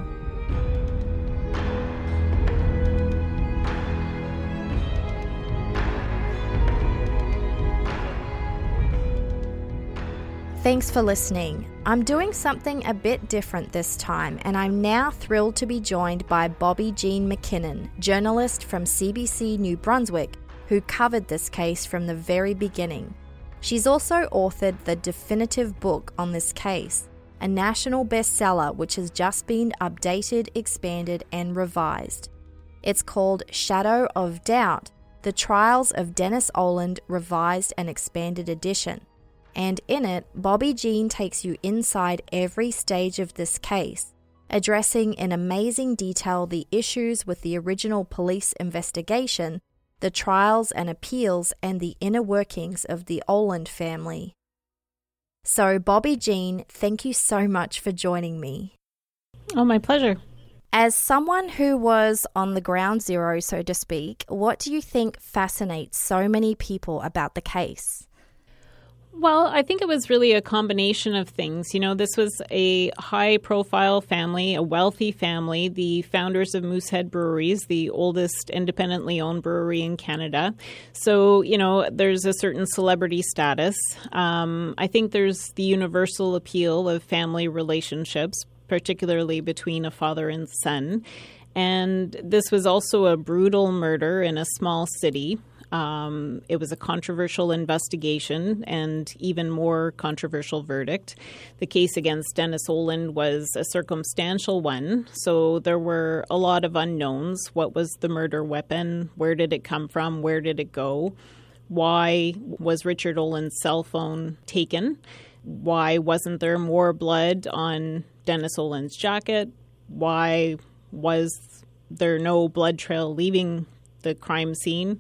Thanks for listening. I'm doing something a bit different this time, and I'm now thrilled to be joined by Bobby Jean McKinnon, journalist from C B C New Brunswick, who covered this case from the very beginning. She's also authored the definitive book on this case, a national bestseller which has just been updated, expanded, and revised. It's called Shadow of Doubt, The Trials of Dennis Oland Revised and Expanded Edition. And in it, Bobby Jean takes you inside every stage of this case, addressing in amazing detail the issues with the original police investigation, the trials and appeals, and the inner workings of the Oland family. So, Bobby Jean, thank you so much for joining me. Oh, my pleasure. As someone who was on the ground zero, so to speak, what do you think fascinates so many people about the case? Well, I think it was really a combination of things. You know, this was a high-profile family, a wealthy family, the founders of Moosehead Breweries, the oldest independently owned brewery in Canada. So, you know, there's a certain celebrity status. Um, I think there's the universal appeal of family relationships, particularly between a father and son. And this was also a brutal murder in a small city. Um, it was a controversial investigation and even more controversial verdict. The case against Dennis Oland was a circumstantial one, so there were a lot of unknowns. What was the murder weapon? Where did it come from? Where did it go? Why was Richard Oland's cell phone taken? Why wasn't there more blood on Dennis Oland's jacket? Why was there no blood trail leaving the crime scene?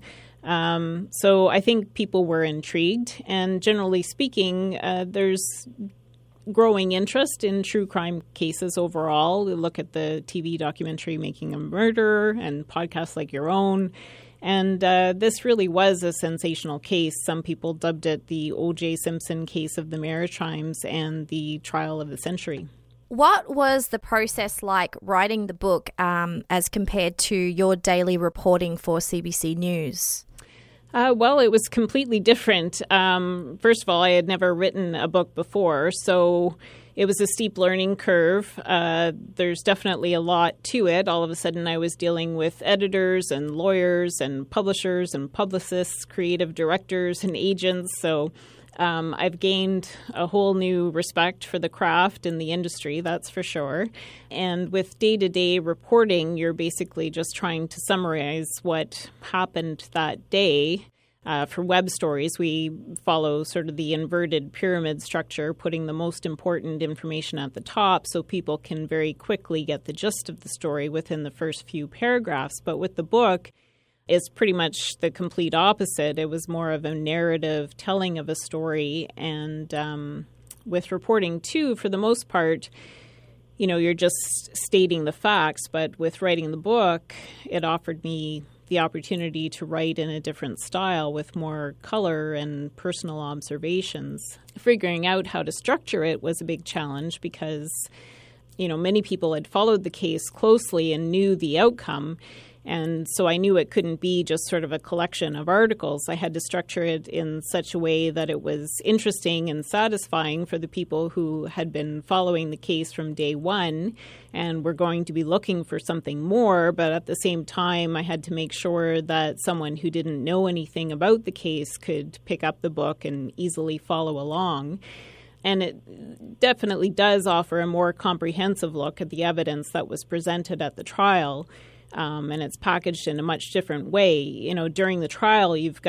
Um, so I think people were intrigued, and generally speaking, uh, there's growing interest in true crime cases overall. We look at the T V documentary Making a Murderer and podcasts like your own. And uh, this really was a sensational case. Some people dubbed it the O J Simpson case of the Maritimes and the trial of the century. What was the process like writing the book um, as compared to your daily reporting for C B C News? Uh, well, it was completely different. Um, first of all, I had never written a book before, so it was a steep learning curve. Uh, there's definitely a lot to it. All of a sudden, I was dealing with editors and lawyers and publishers and publicists, creative directors and agents. So um, I've gained a whole new respect for the craft and the industry, that's for sure. And with day-to-day reporting, you're basically just trying to summarize what happened that day. Uh, for web stories, we follow sort of the inverted pyramid structure, putting the most important information at the top so people can very quickly get the gist of the story within the first few paragraphs. But with the book, it's pretty much the complete opposite. It was more of a narrative telling of a story. And um, with reporting, too, for the most part, you know, you're just stating the facts. But with writing the book, it offered me the opportunity to write in a different style with more color and personal observations. Figuring out how to structure it was a big challenge because, you know, many people had followed the case closely and knew the outcome. And so I knew it couldn't be just sort of a collection of articles. I had to structure it in such a way that it was interesting and satisfying for the people who had been following the case from day one and were going to be looking for something more. But at the same time, I had to make sure that someone who didn't know anything about the case could pick up the book and easily follow along. And it definitely does offer a more comprehensive look at the evidence that was presented at the trial. Um, and it's packaged in a much different way. You know, during the trial, you've got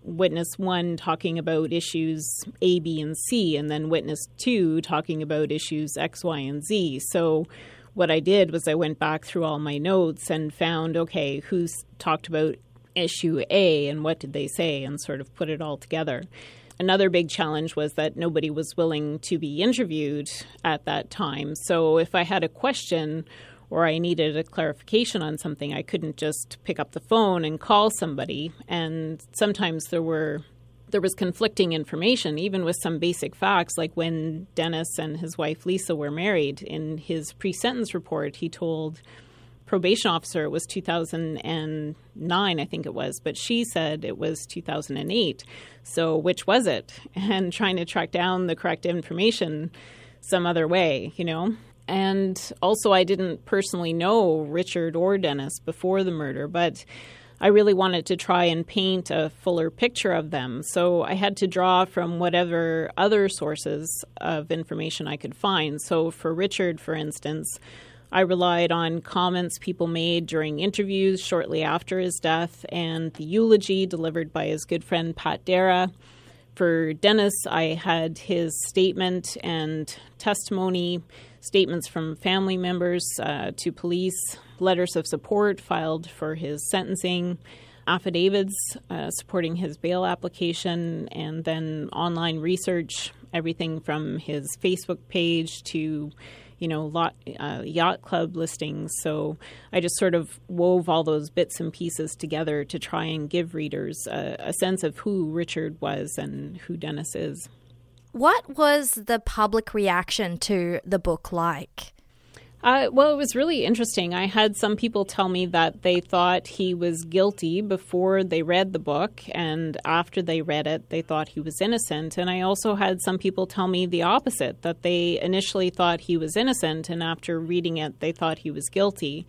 witness one talking about issues A, B, and C, and then witness two talking about issues X, Y, and Z. So what I did was I went back through all my notes and found, okay, who's talked about issue A and what did they say, and sort of put it all together. Another big challenge was that nobody was willing to be interviewed at that time. So if I had a question or I needed a clarification on something, I couldn't just pick up the phone and call somebody. And sometimes there were there was conflicting information, even with some basic facts, like when Dennis and his wife Lisa were married. In his pre-sentence report, he told probation officer it was two thousand nine, I think it was, but she said it was two thousand eight. So which was it? And trying to track down the correct information some other way, you know? And also I didn't personally know Richard or Dennis before the murder, but I really wanted to try and paint a fuller picture of them. So I had to draw from whatever other sources of information I could find. So for Richard, for instance, I relied on comments people made during interviews shortly after his death and the eulogy delivered by his good friend Pat Dara. For Dennis, I had his statement and testimony, statements from family members uh, to police, letters of support filed for his sentencing, affidavits uh, supporting his bail application, and then online research, everything from his Facebook page to you know, lot, uh, yacht club listings. So I just sort of wove all those bits and pieces together to try and give readers a, a sense of who Richard was and who Dennis is. What was the public reaction to the book like? Uh, well, it was really interesting. I had some people tell me that they thought he was guilty before they read the book, and after they read it, they thought he was innocent. And I also had some people tell me the opposite, that they initially thought he was innocent, and after reading it, they thought he was guilty.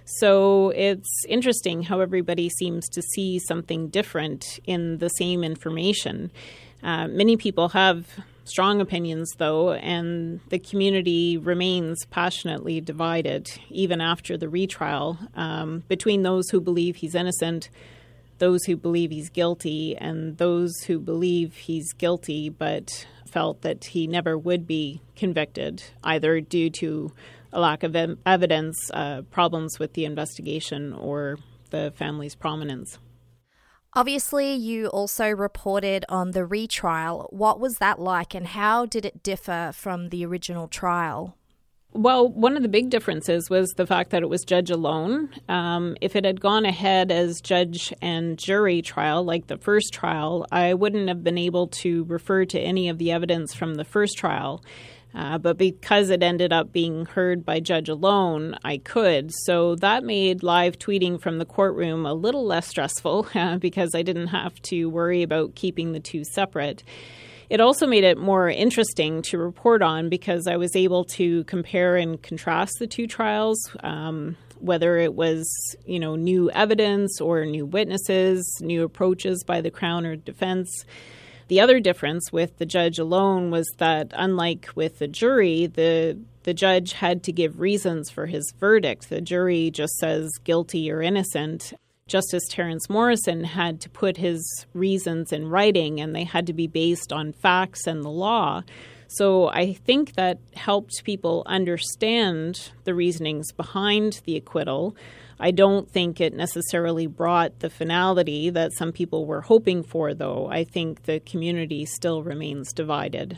So it's interesting how everybody seems to see something different in the same information. Uh, many people have strong opinions, though, and the community remains passionately divided, even after the retrial, um, between those who believe he's innocent, those who believe he's guilty, and those who believe he's guilty but felt that he never would be convicted, either due to a lack of em- evidence, uh, problems with the investigation, or the family's prominence. Obviously, you also reported on the retrial. What was that like, and how did it differ from the original trial? Well, one of the big differences was the fact that it was judge alone. Um, if it had gone ahead as judge and jury trial, like the first trial, I wouldn't have been able to refer to any of the evidence from the first trial. Uh, but because it ended up being heard by judge alone, I could. So that made live tweeting from the courtroom a little less stressful uh, because I didn't have to worry about keeping the two separate. It also made it more interesting to report on because I was able to compare and contrast the two trials, um, whether it was, you know, new evidence or new witnesses, new approaches by the Crown or defense. The other difference with the judge alone was that, unlike with the jury, the the judge had to give reasons for his verdict. The jury just says guilty or innocent. Justice Terrence Morrison had to put his reasons in writing, and they had to be based on facts and the law. So I think that helped people understand the reasonings behind the acquittal. I don't think it necessarily brought the finality that some people were hoping for, though. I think the community still remains divided.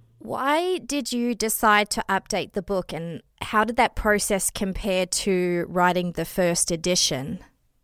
Why did you decide to update the book, and how did that process compare to writing the first edition?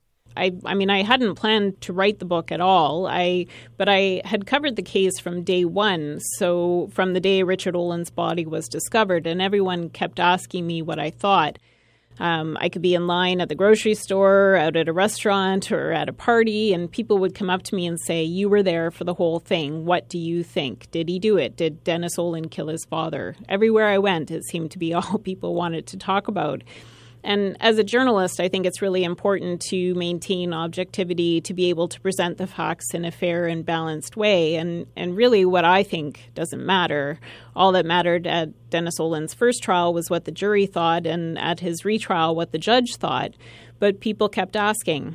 I, I mean, I hadn't planned to write the book at all, I, but I had covered the case from day one, so from the day Richard Olin's body was discovered, and everyone kept asking me what I thought. Um, I could be in line at the grocery store, out at a restaurant, or at a party, and people would come up to me and say, "You were there for the whole thing. What do you think? Did he do it? Did Dennis Olin kill his father?" Everywhere I went, it seemed to be all people wanted to talk about. And as a journalist, I think it's really important to maintain objectivity, to be able to present the facts in a fair and balanced way. And, and really what I think doesn't matter. All that mattered at Dennis Olin's first trial was what the jury thought, and at his retrial, what the judge thought. But people kept asking.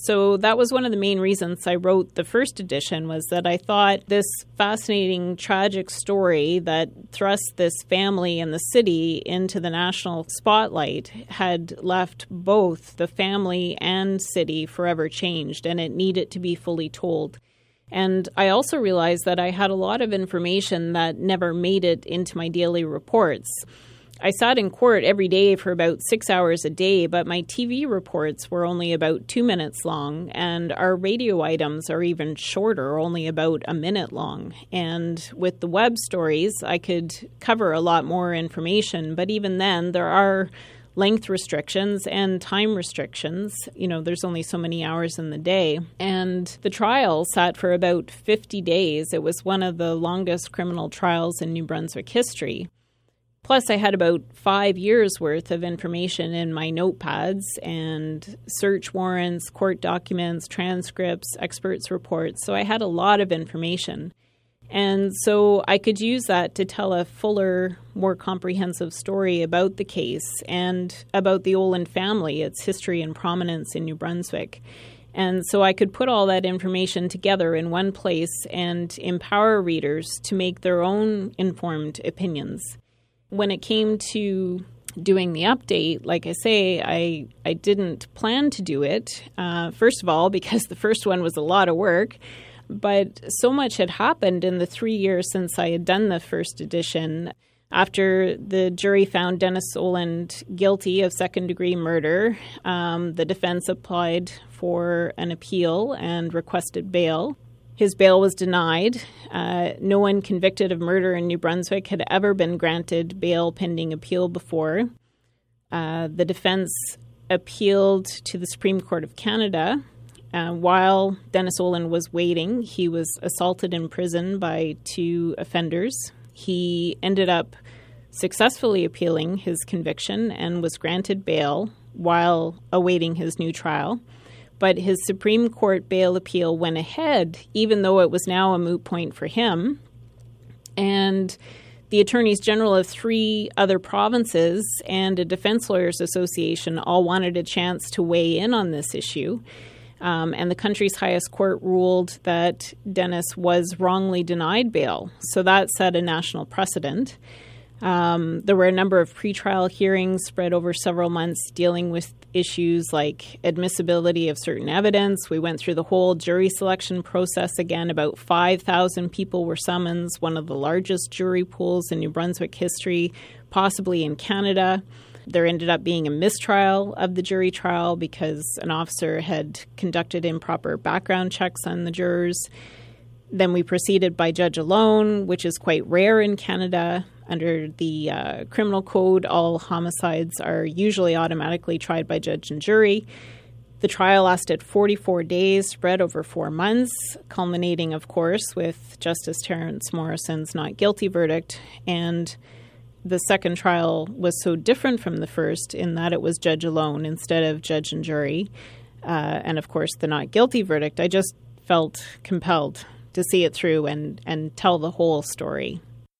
So that was one of the main reasons I wrote the first edition, was that I thought this fascinating, tragic story that thrust this family and the city into the national spotlight had left both the family and city forever changed, and it needed to be fully told. And I also realized that I had a lot of information that never made it into my daily reports. I sat in court every day for about six hours a day, but my T V reports were only about two minutes long, and our radio items are even shorter, only about a minute long. And with the web stories, I could cover a lot more information, but even then, there are length restrictions and time restrictions. You know, there's only so many hours in the day. And the trial sat for about fifty days. It was one of the longest criminal trials in New Brunswick history. Plus, I had about five years' worth of information in my notepads and search warrants, court documents, transcripts, experts' reports. So I had a lot of information. And so I could use that to tell a fuller, more comprehensive story about the case and about the Olin family, its history and prominence in New Brunswick. And so I could put all that information together in one place and empower readers to make their own informed opinions. When it came to doing the update, like I say, I I didn't plan to do it, uh, first of all, because the first one was a lot of work. But so much had happened in the three years since I had done the first edition. After the jury found Dennis Olin guilty of second-degree murder, um, the defense applied for an appeal and requested bail. His bail was denied. Uh, no one convicted of murder in New Brunswick had ever been granted bail pending appeal before. Uh, the defense appealed to the Supreme Court of Canada. Uh, while Dennis Olin was waiting, he was assaulted in prison by two offenders. He ended up successfully appealing his conviction and was granted bail while awaiting his new trial. But his Supreme Court bail appeal went ahead, even though it was now a moot point for him. And the attorneys general of three other provinces and a defense lawyers association all wanted a chance to weigh in on this issue. Um, and the country's highest court ruled that Dennis was wrongly denied bail. So that set a national precedent. Um, there were a number of pretrial hearings spread over several months dealing with issues like admissibility of certain evidence. We went through the whole jury selection process again. About five thousand people were summoned, one of the largest jury pools in New Brunswick history, possibly in Canada. There ended up being a mistrial of the jury trial because an officer had conducted improper background checks on the jurors. Then we proceeded by judge alone, which is quite rare in Canada. Under the uh, criminal code, all homicides are usually automatically tried by judge and jury. The trial lasted forty-four days, spread over four months, culminating, of course, with Justice Terence Morrison's not guilty verdict. And the second trial was so different from the first in that it was judge alone instead of judge and jury. Uh, and, of course, the not guilty verdict, I just felt compelled to see it through and, and tell the whole story.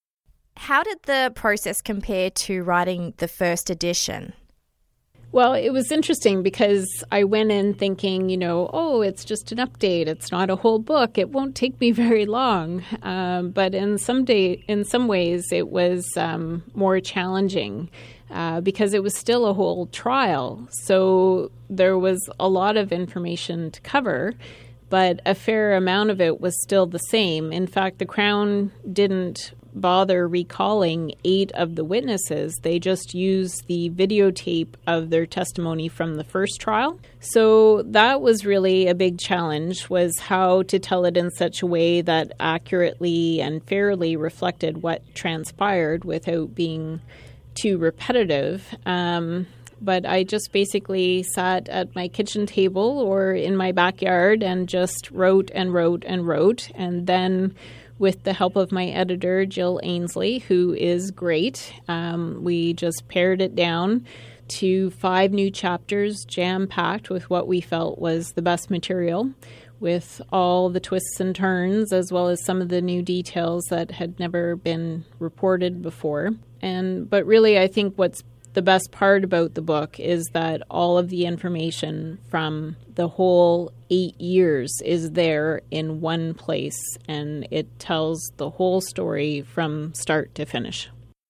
How did the process compare to writing the first edition? Well, it was interesting because I went in thinking, you know, oh, it's just an update. It's not a whole book. It won't take me very long. Um, but in some day, in some ways, it was um, more challenging uh, because it was still a whole trial. So there was a lot of information to cover, but a fair amount of it was still the same. In fact, the Crown didn't bother recalling eight of the witnesses. They just used the videotape of their testimony from the first trial. So that was really a big challenge, was how to tell it in such a way that accurately and fairly reflected what transpired without being too repetitive. Um, but I just basically sat at my kitchen table or in my backyard and just wrote and wrote and wrote. And then with the help of my editor, Jill Ainsley, who is great, um, we just pared it down to five new chapters, jam-packed with what we felt was the best material, with all the twists and turns, as well as some of the new details that had never been reported before. And but really, I think what's the best part about the book is that all of the information from the whole eight years is there in one place, and it tells the whole story from start to finish.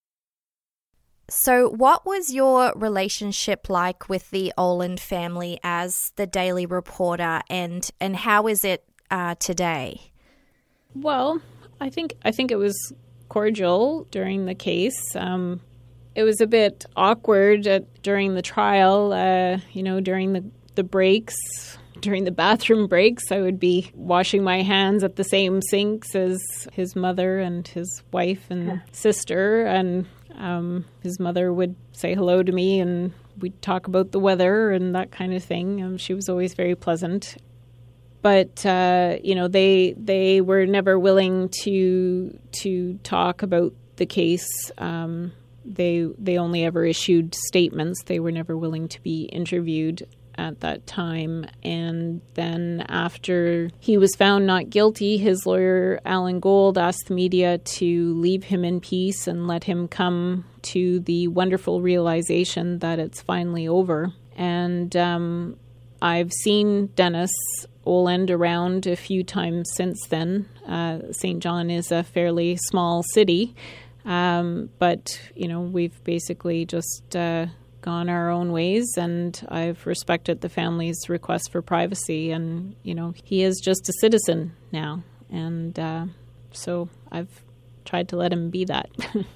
So what was your relationship like with the Oland family as the Daily Reporter, and, and how is it uh, today? Well, I think I think it was cordial during the case. Um, it was a bit awkward at, during the trial, uh, you know, during the, the breaks, during the bathroom breaks. I would be washing my hands at the same sinks as his mother and his wife and yeah. sister, and um, his mother would say hello to me, and we'd talk about the weather and that kind of thing. Um, she was always very pleasant. But, uh, you know, they they were never willing to to talk about the case. Um, they they only ever issued statements. They were never willing to be interviewed at that time. And then after he was found not guilty, his lawyer, Alan Gold, asked the media to leave him in peace and let him come to the wonderful realization that it's finally over. And um, I've seen Dennis Oland around a few times since then. Uh, Saint John is a fairly small city, um, but, you know, we've basically just uh, gone our own ways, and I've respected the family's request for privacy, and, you know, he is just a citizen now, and uh, so I've tried to let him be that.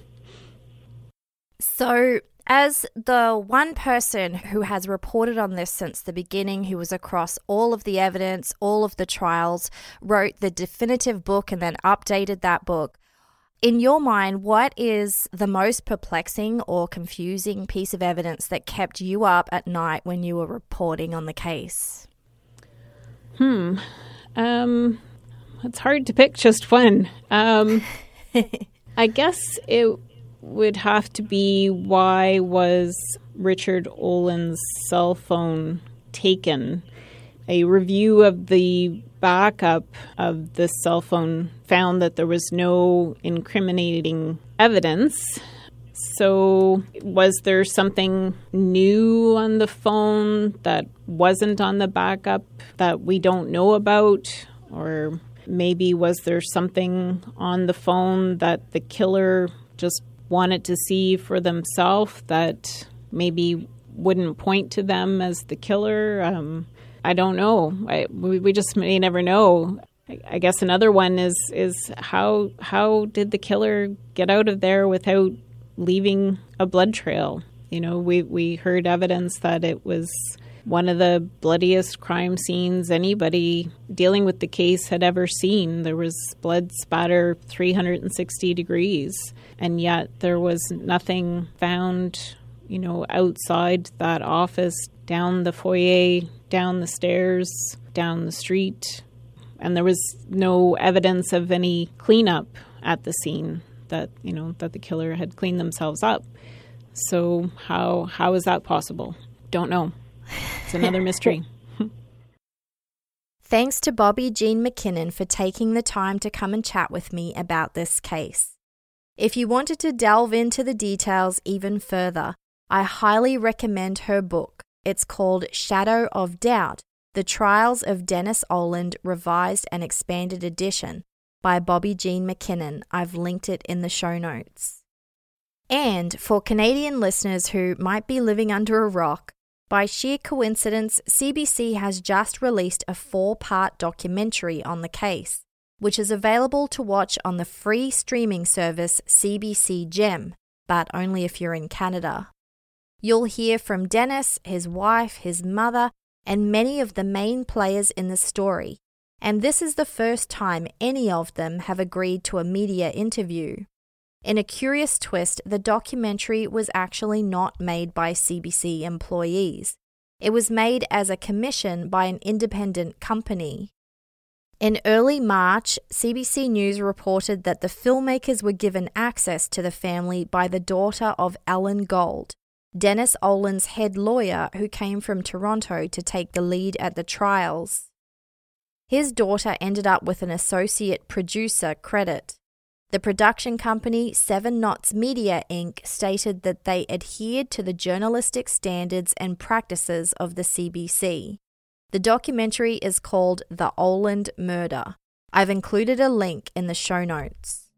So, as the one person who has reported on this since the beginning, who was across all of the evidence, all of the trials, wrote the definitive book and then updated that book, in your mind, what is the most perplexing or confusing piece of evidence that kept you up at night when you were reporting on the case? Hmm. Um, it's hard to pick just one. Um, I guess it would have to be, why was Richard Oland's cell phone taken? A review of the backup of the cell phone found that there was no incriminating evidence. So was there something new on the phone that wasn't on the backup that we don't know about? Or maybe was there something on the phone that the killer just wanted to see for themselves that maybe wouldn't point to them as the killer? Um, I don't know. I, we, we just may never know. I, I guess another one is is how how did the killer get out of there without leaving a blood trail? You know, we we heard evidence that it was one of the bloodiest crime scenes anybody dealing with the case had ever seen. There was blood spatter three hundred sixty degrees, and yet there was nothing found, you know, outside that office, down the foyer, down the stairs, down the street. And there was no evidence of any cleanup at the scene, that, you know, that the killer had cleaned themselves up. So how how is that possible? Don't know. It's another mystery. Thanks to Bobby Jean McKinnon for taking the time to come and chat with me about this case. If you wanted to delve into the details even further, I highly recommend her book. It's called Shadow of Doubt, The Trials of Dennis Oland, Revised and Expanded Edition by Bobby Jean McKinnon. I've linked it in the show notes. And for Canadian listeners who might be living under a rock, by sheer coincidence, C B C has just released a four-part documentary on the case, which is available to watch on the free streaming service C B C Gem, but only if you're in Canada. You'll hear from Dennis, his wife, his mother, and many of the main players in the story, and this is the first time any of them have agreed to a media interview. In a curious twist, the documentary was actually not made by C B C employees. It was made as a commission by an independent company. In early March, C B C News reported that the filmmakers were given access to the family by the daughter of Alan Gold, Dennis Oland's head lawyer who came from Toronto to take the lead at the trials. His daughter ended up with an associate producer credit. The production company Seven Knots Media Incorporated stated that they adhered to the journalistic standards and practices of the C B C. The documentary is called The Oland Murder. I've included a link in the show notes.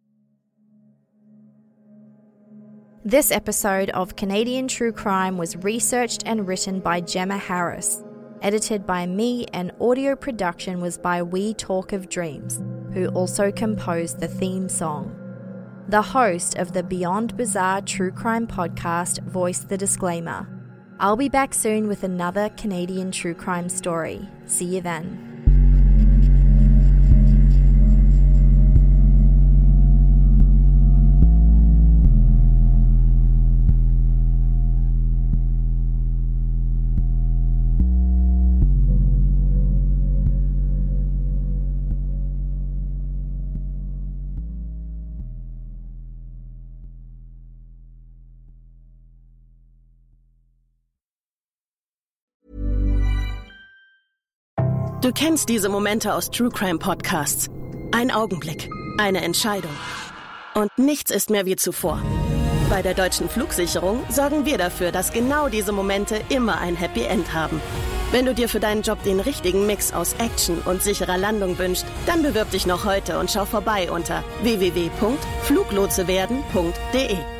This episode of Canadian True Crime was researched and written by Gemma Harris, edited by me, and audio production was by We Talk of Dreams, who also composed the theme song. The host of the Beyond Bizarre True Crime podcast voiced the disclaimer. I'll be back soon with another Canadian true crime story. See you then. Du kennst diese Momente aus True Crime Podcasts. Ein Augenblick, eine Entscheidung. Und nichts ist mehr wie zuvor. Bei der Deutschen Flugsicherung sorgen wir dafür, dass genau diese Momente immer ein Happy End haben. Wenn du dir für deinen Job den richtigen Mix aus Action und sicherer Landung wünschst, dann bewirb dich noch heute und schau vorbei unter w w w punkt fluglotsewerden punkt d e.